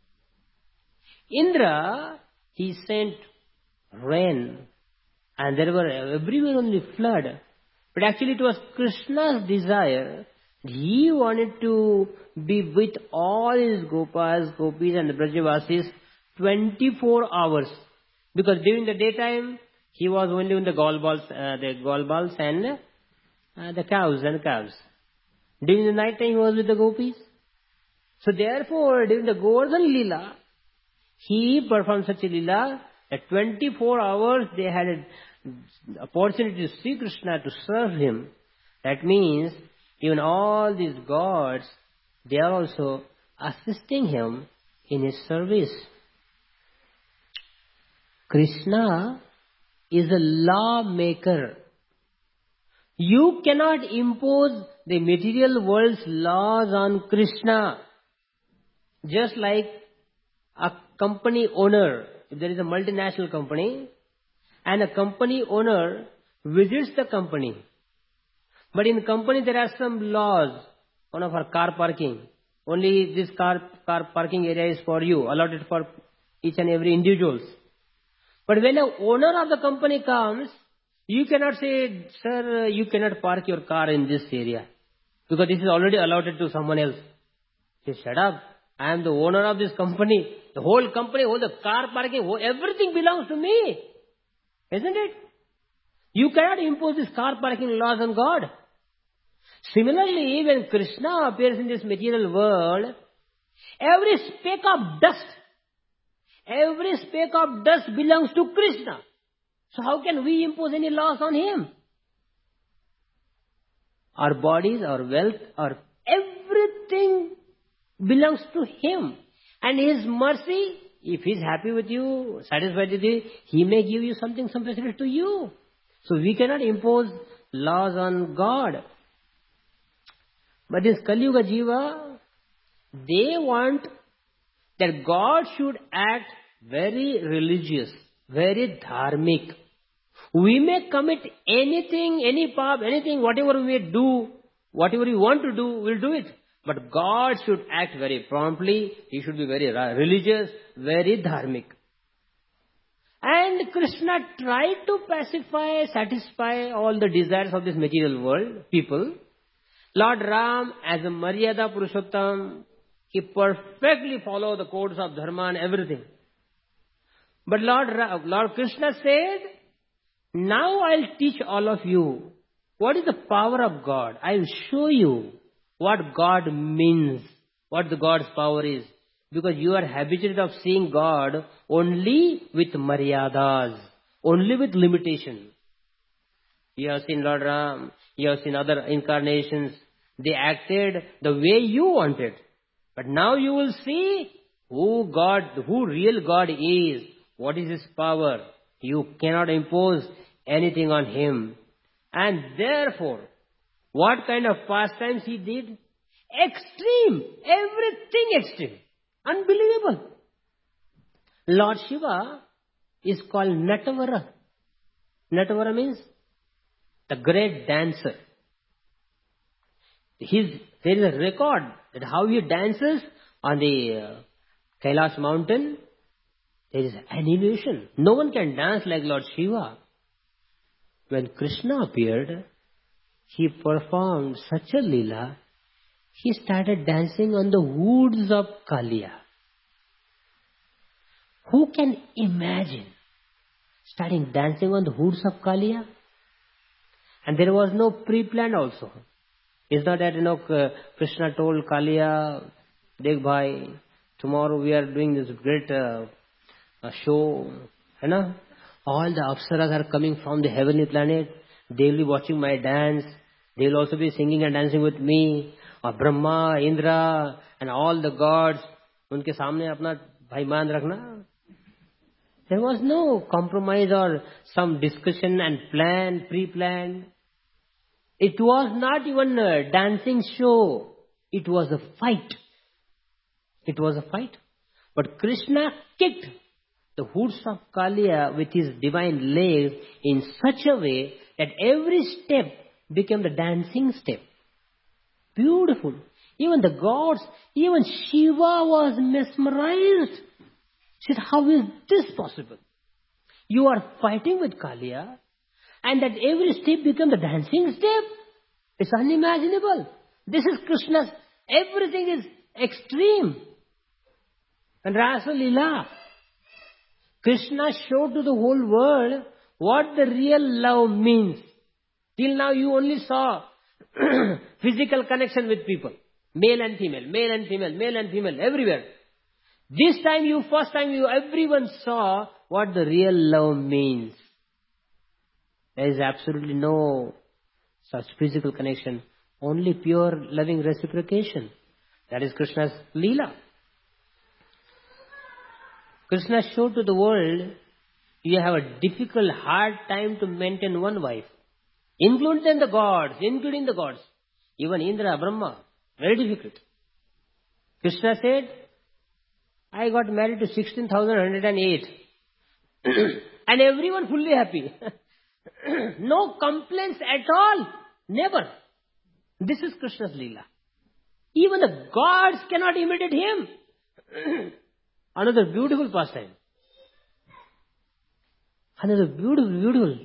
Indra, he sent rain, and there were everywhere only flood. But actually it was Krishna's desire. He wanted to be with all his Gopas, Gopis and the Brajavasis twenty-four hours. Because during the daytime, he was only in the Golballs, uh, the Golballs and uh, the cows and calves. During the night time, he was with the Gopis. So therefore, during the Govardhan Leela, he performed such a Leela that twenty-four hours they had an opportunity to see Krishna, to serve him. That means even all these gods, they are also assisting him in his service. Krishna is a lawmaker. You cannot impose the material world's laws on Krishna. Just like a company owner, if there is a multinational company, and a company owner visits the company. But in the company there are some laws, one of our car parking. Only this car, car parking area is for you, allotted for each and every individuals. But when an owner of the company comes, you cannot say, sir, you cannot park your car in this area, because this is already allotted to someone else. Say, shut up. I am the owner of this company. The whole company, all the car parking, whole, everything belongs to me. Isn't it? You cannot impose these car parking laws on God. Similarly, when Krishna appears in this material world, every speck of dust, every speck of dust belongs to Krishna. So how can we impose any laws on him? Our bodies, our wealth, our everything belongs to him. And his mercy, if he's happy with you, satisfied with you, he may give you something, some facility to you. So we cannot impose laws on God. But this Kali Yuga Jiva, they want that God should act very religious, very dharmic. We may commit anything, any path, anything, whatever we may do, whatever we want to do, we'll do it. But God should act very promptly. He should be very religious, very dharmic. And Krishna tried to pacify, satisfy all the desires of this material world, people. Lord Ram, as a Maryada Purushottam, he perfectly followed the codes of Dharma and everything. But Lord, Ra- Lord Krishna said, now I'll teach all of you what is the power of God. I'll show you what God means, what the God's power is. Because you are habituated of seeing God only with maryadas, only with limitation. You have seen Lord Ram, you have seen other incarnations. They acted the way you wanted. But now you will see who God, who real God is. What is his power? You cannot impose anything on him. And therefore, what kind of pastimes he did? Extreme. Everything extreme. Unbelievable. Lord Shiva is called Natavara. Natavara means the great dancer. His, there is a record that how he dances on the uh, Kailash mountain. There is animation. No one can dance like Lord Shiva. When Krishna appeared, he performed such a Leela, he started dancing on the woods of Kalia. Who can imagine starting dancing on the woods of Kalia? And there was no pre-plan also. It's not that, you know, Krishna told Kalia, Dekh bhai, tomorrow we are doing this great uh, uh, show. You know? All the apsaras are coming from the heavenly planet. They will be watching my dance. They will also be singing and dancing with me. Or Brahma, Indra, and all the gods. उनके सामने अपना भाईमान रखना. There was no compromise or some discussion and plan, pre-planned. It was not even a dancing show. It was a fight. It was a fight. But Krishna kicked the hoods of Kalia with his divine legs in such a way that every step became the dancing step. Beautiful. Even the gods, even Shiva was mesmerized. He said, how is this possible? You are fighting with Kalia, and that every step became the dancing step? It's unimaginable. This is Krishna's, everything is extreme. And Rasa Leela, Krishna showed to the whole world what the real love means. Till now you only saw physical connection with people. Male and female, male and female, male and female, everywhere. This time you, first time you, everyone saw what the real love means. There is absolutely no such physical connection. Only pure loving reciprocation. That is Krishna's Leela. Krishna showed to the world, you have a difficult, hard time to maintain one wife. Including the gods, including the gods. Even Indra, Brahma, very difficult. Krishna said, I got married to sixteen thousand one hundred eight. And everyone fully happy. No complaints at all. Never. This is Krishna's Leela. Even the gods cannot imitate him. Another beautiful pastime. Another beautiful, beautiful.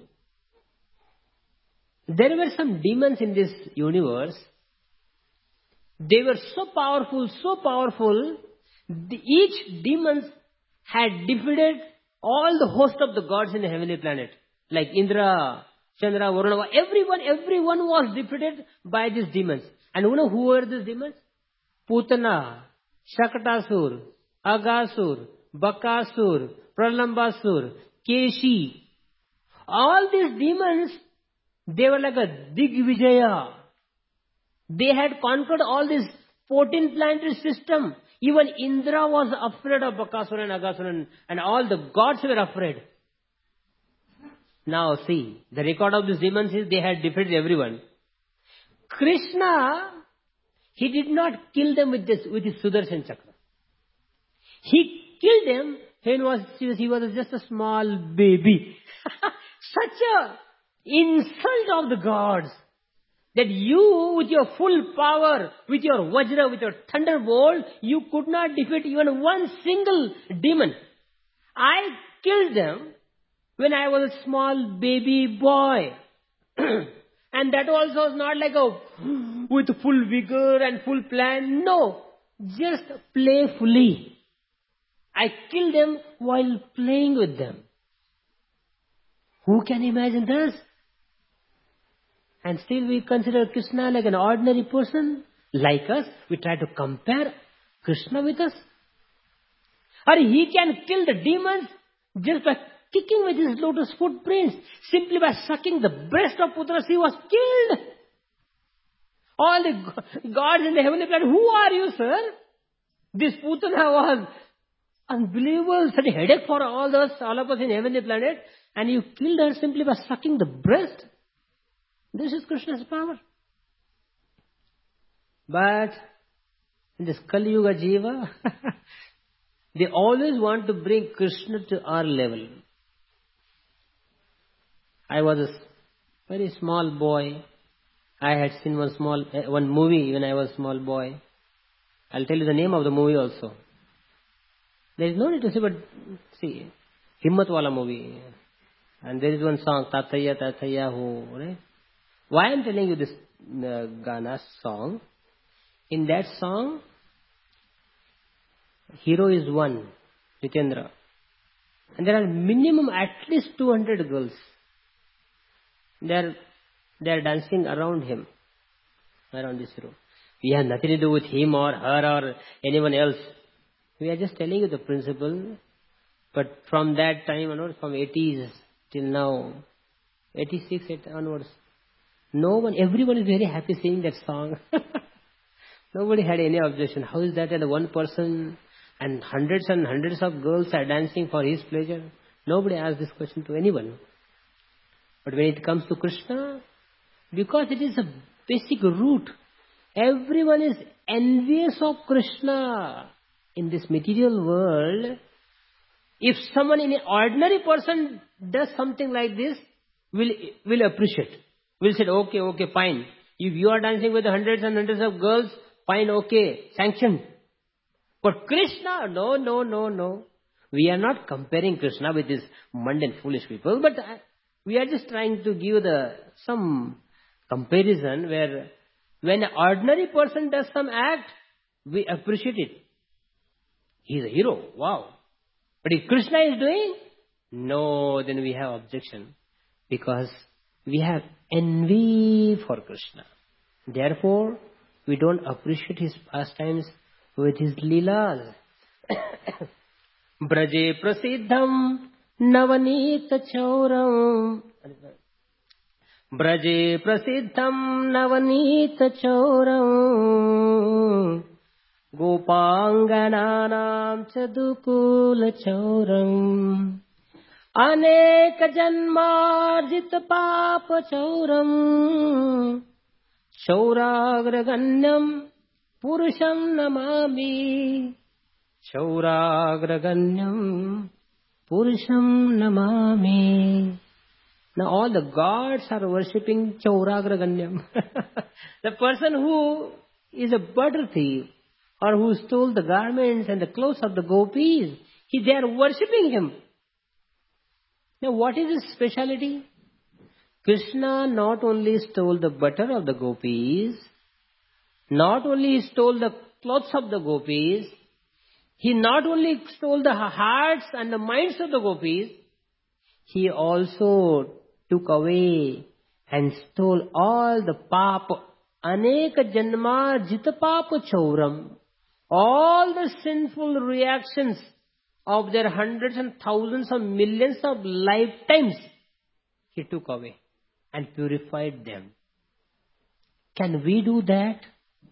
There were some demons in this universe. They were so powerful, so powerful. The, each demon had defeated all the host of the gods in the heavenly planet. Like Indra, Chandra, Varuna. Everyone, everyone was defeated by these demons. And you know who were these demons? Putana, Shakatasur, Agasur, Bakasur, Pralambasur, Keshi. All these demons, they were like a Digvijaya. They had conquered all this fourteen planetary system. Even Indra was afraid of Bakasura and Agasura, and all the gods were afraid. Now see, the record of these demons is they had defeated everyone. Krishna, he did not kill them with this with his Sudarshan Chakra. He killed them when was, he was just a small baby. Such a insult of the gods, that you with your full power, with your Vajra, with your thunderbolt, you could not defeat even one single demon. I killed them when I was a small baby boy. And that also was not like a with full vigor and full plan. No, just playfully. I killed them while playing with them. Who can imagine this? And still we consider Krishna like an ordinary person, like us. We try to compare Krishna with us. Or he can kill the demons just by kicking with his lotus footprints. Simply by sucking the breast of Putra, he was killed. All the gods in the heavenly planet, who are you, sir? This Putana was unbelievable, such a headache for all us, all of us in heavenly planet. And you killed her simply by sucking the breast. This is Krishna's power. But in this Kali Yuga Jiva, they always want to bring Krishna to our level. I was a very small boy. I had seen one small one movie when I was a small boy. I'll tell you the name of the movie also. There is no need to say, but see, Himmat Wala movie. And there is one song, Tataya Tataya Ho, right? Why I am telling you this uh, Gana song? In that song, hero is one, Jitendra. And there are minimum at least two hundred girls. They are, they are dancing around him, around this hero. We have nothing to do with him or her or anyone else. We are just telling you the principle. But from that time onwards, from eighties till now, eighty-six onwards, no one, everyone is very happy singing that song. Nobody had any objection. How is that that one person and hundreds and hundreds of girls are dancing for his pleasure? Nobody asked this question to anyone. But when it comes to Krishna, because it is a basic root, everyone is envious of Krishna. In this material world, if someone, in an ordinary person, does something like this, will will appreciate. Will say, okay, okay, fine. If you are dancing with hundreds and hundreds of girls, fine, okay, sanction. But Krishna, no, no, no, no. We are not comparing Krishna with these mundane, foolish people, but we are just trying to give the some comparison where when an ordinary person does some act, we appreciate it. He is a hero, wow. But if Krishna is doing, no, then we have objection. Because we have envy for Krishna. Therefore, we don't appreciate his pastimes with his leelas. Braje prasiddham navanita chauram. Braje prasiddham navanita chauram. Gopangananam chadukula chauram. Aneka janmarjita papa chauram. Chauragraganyam purusham namami. Chauragraganyam purusham namami. Now all the gods are worshipping Chauragraganyam. The person who is a butter thief or who stole the garments and the clothes of the gopis, he, they are worshipping him. Now what is his speciality? Krishna not only stole the butter of the gopis, not only stole the clothes of the gopis, he not only stole the hearts and the minds of the gopis, he also took away and stole all the papa, aneka janma jita papa chauram, all the sinful reactions of their hundreds and thousands of millions of lifetimes, he took away and purified them. Can we do that?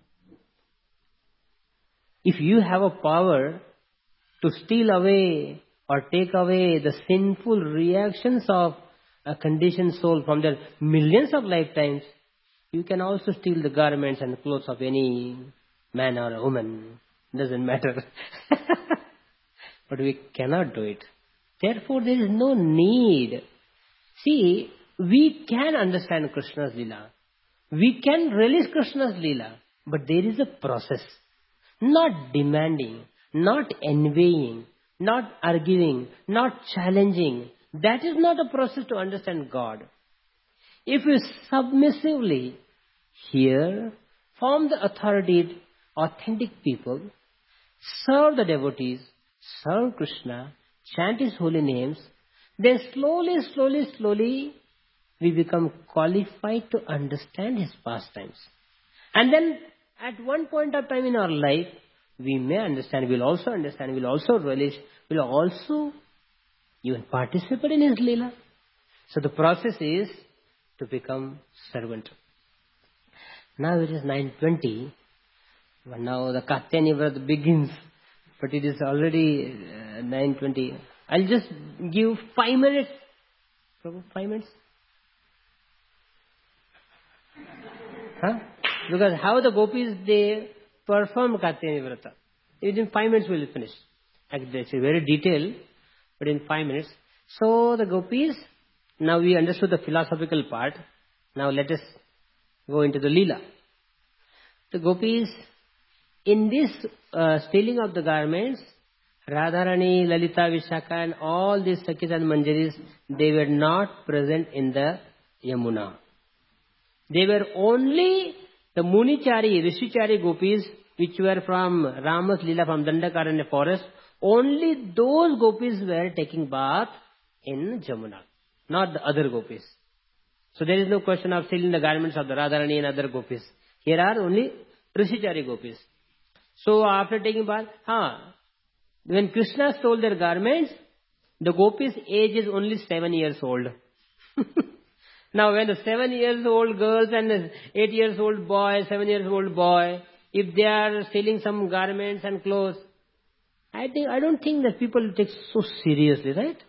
If you have a power to steal away or take away the sinful reactions of a conditioned soul from their millions of lifetimes, you can also steal the garments and the clothes of any man or a woman. Doesn't matter. But we cannot do it. Therefore, there is no need. See, we can understand Krishna's Leela. We can release Krishna's Leela. But there is a process. Not demanding, not envying, not arguing, not challenging. That is not a process to understand God. If you submissively hear from the authoritative, authentic people, serve the devotees, serve Krishna, chant his holy names, then slowly, slowly, slowly, we become qualified to understand his pastimes. And then at one point of time in our life, we may understand, we'll also understand, we'll also relish, we'll also even participate in his Leela. So the process is to become servant. Now it is nine twenty. But now the Katyayani Vrat begins. But it is already uh, nine twenty. I'll just give five minutes. Five minutes? Huh? Because how the gopis, they perform Katyayani Vrata. Within five minutes we'll finish. Actually, it's very detailed, but in five minutes. So the gopis, now we understood the philosophical part. Now let us go into the Leela. The gopis, in this uh, stealing of the garments Radharani, Lalita, Vishaka and all these Sakhis and Manjaris, they were not present in the Yamuna. They were only the Munichari, Rishichari gopis, which were from Rama's Leela, from Dandakaranya forest. Only those gopis were taking bath in Jamuna, not the other gopis. So there is no question of stealing the garments of the Radharani and other gopis. Here are only Rishichari gopis. So after taking bath, huh, when Krishna stole their garments, the gopis' age is only seven years old. Now when the seven years old girls and the eight years old boy, seven years old boy, if they are stealing some garments and clothes, I think I don't think that people take so seriously, right?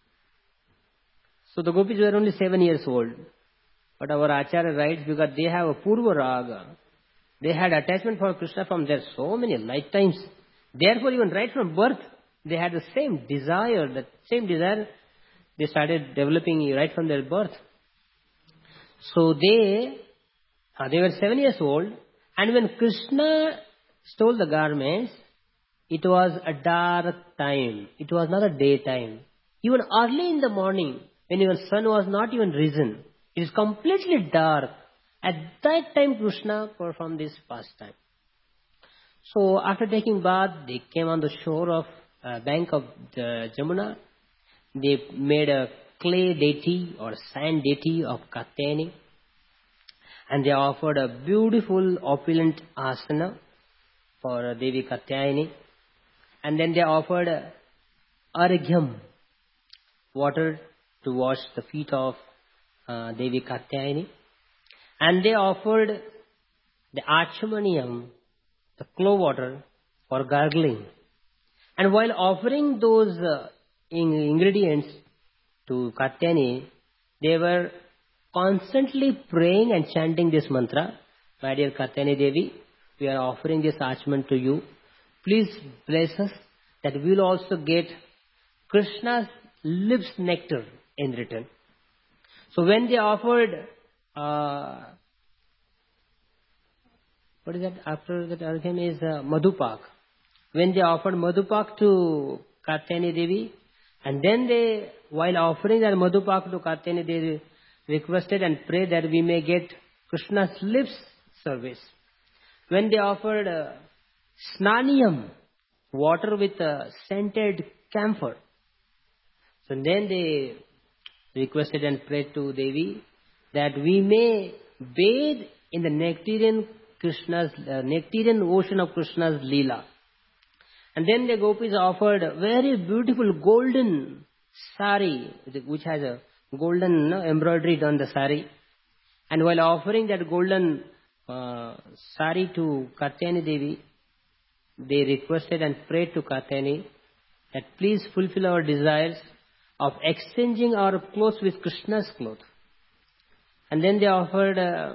So the gopis were only seven years old. But our Acharya writes, because they have a Purva Raga, they had attachment for Krishna from their so many lifetimes. Therefore, even right from birth, they had the same desire, that same desire they started developing right from their birth. So they, uh, they were seven years old, and when Krishna stole the garments, it was a dark time. It was not a daytime. Even early in the morning, when your sun was not even risen, it is completely dark. At that time, Krishna performed this pastime. So after taking bath, they came on the shore of uh, bank of the Jamuna. They made a clay deity or sand deity of Katyayani, and they offered a beautiful opulent asana for Devi Katyayani, and then they offered arghyam, water to wash the feet of uh, Devi Katyayani, and they offered the achamaniyam, the clove water, for gargling. And while offering those uh, in ingredients to Katyayani, they were constantly praying and chanting this mantra. My dear Katyayani Devi, we are offering this achman to you. Please bless us that we will also get Krishna's lips nectar in return. So when they offered, uh, what is that? After that arghyam is uh, Madhupak. When they offered Madhupak to Katyayani Devi, and then they, while offering that Madhupak to Katyayani Devi, requested and prayed that we may get Krishna's lips service. When they offered uh, Snaniyam, water with uh, scented camphor, so then they requested and prayed to Devi that we may bathe in the nectarian Krishna's uh, nectarian ocean of Krishna's Leela. And then the gopis offered a very beautiful golden sari, which has a golden no, embroidery on the sari. And while offering that golden uh, sari to Katyayani Devi, they requested and prayed to Katyayani that please fulfill our desires of exchanging our clothes with Krishna's clothes. And then they offered uh,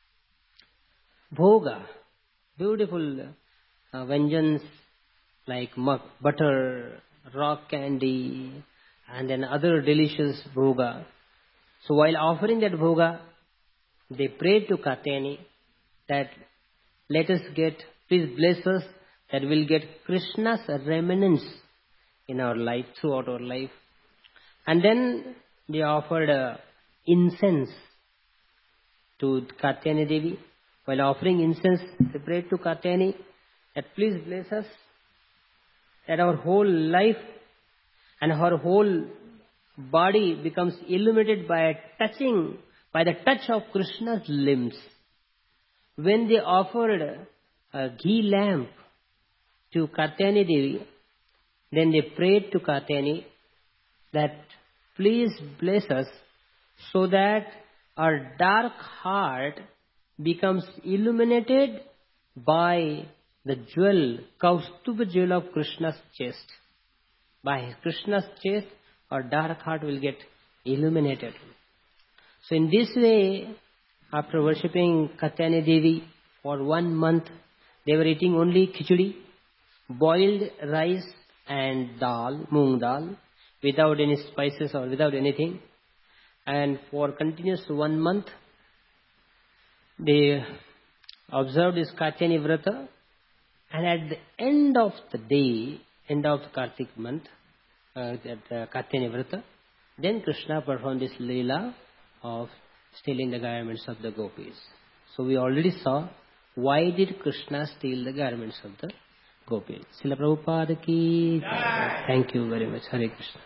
bhoga, beautiful uh, vengeance like muck, butter, rock candy, and then other delicious bhoga. So while offering that bhoga, they prayed to Katyayani that let us get, please bless us, that we'll get Krishna's remnants in our life, throughout our life. And then they offered uh, incense to Katyayani Devi. While offering incense, they prayed to Katyayani that please bless us, that our whole life and our whole body becomes illuminated by touching, by the touch of Krishna's limbs. When they offered a ghee lamp to Katyayani Devi, then they prayed to Katyayani that please bless us so that our dark heart becomes illuminated by the jewel, Kaustuba jewel of Krishna's chest. By Krishna's chest, our dark heart will get illuminated. So in this way, after worshipping Katyayani Devi for one month, they were eating only khichdi, boiled rice and dal, moong dal, without any spices or without anything. And for continuous one month, they observed this Katyayani Vrata. And at the end of the day, end of the Kartik month, uh, that uh, Katyayani Vrata, then Krishna performed this Leela of stealing the garments of the gopis. So we already saw why did Krishna steal the garments of the gopis. Srila Prabhupada ki. Thank you very much. Hare Krishna.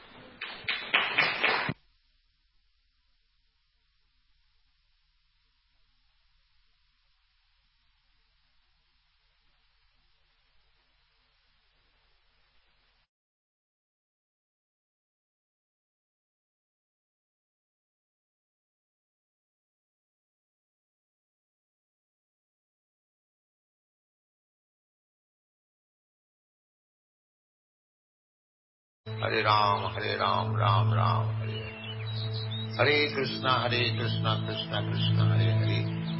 Hare Ram, Hare Ram, Ram Ram, Hare Hare. Hare Krishna, Hare Krishna, Krishna Krishna, Hare Hare.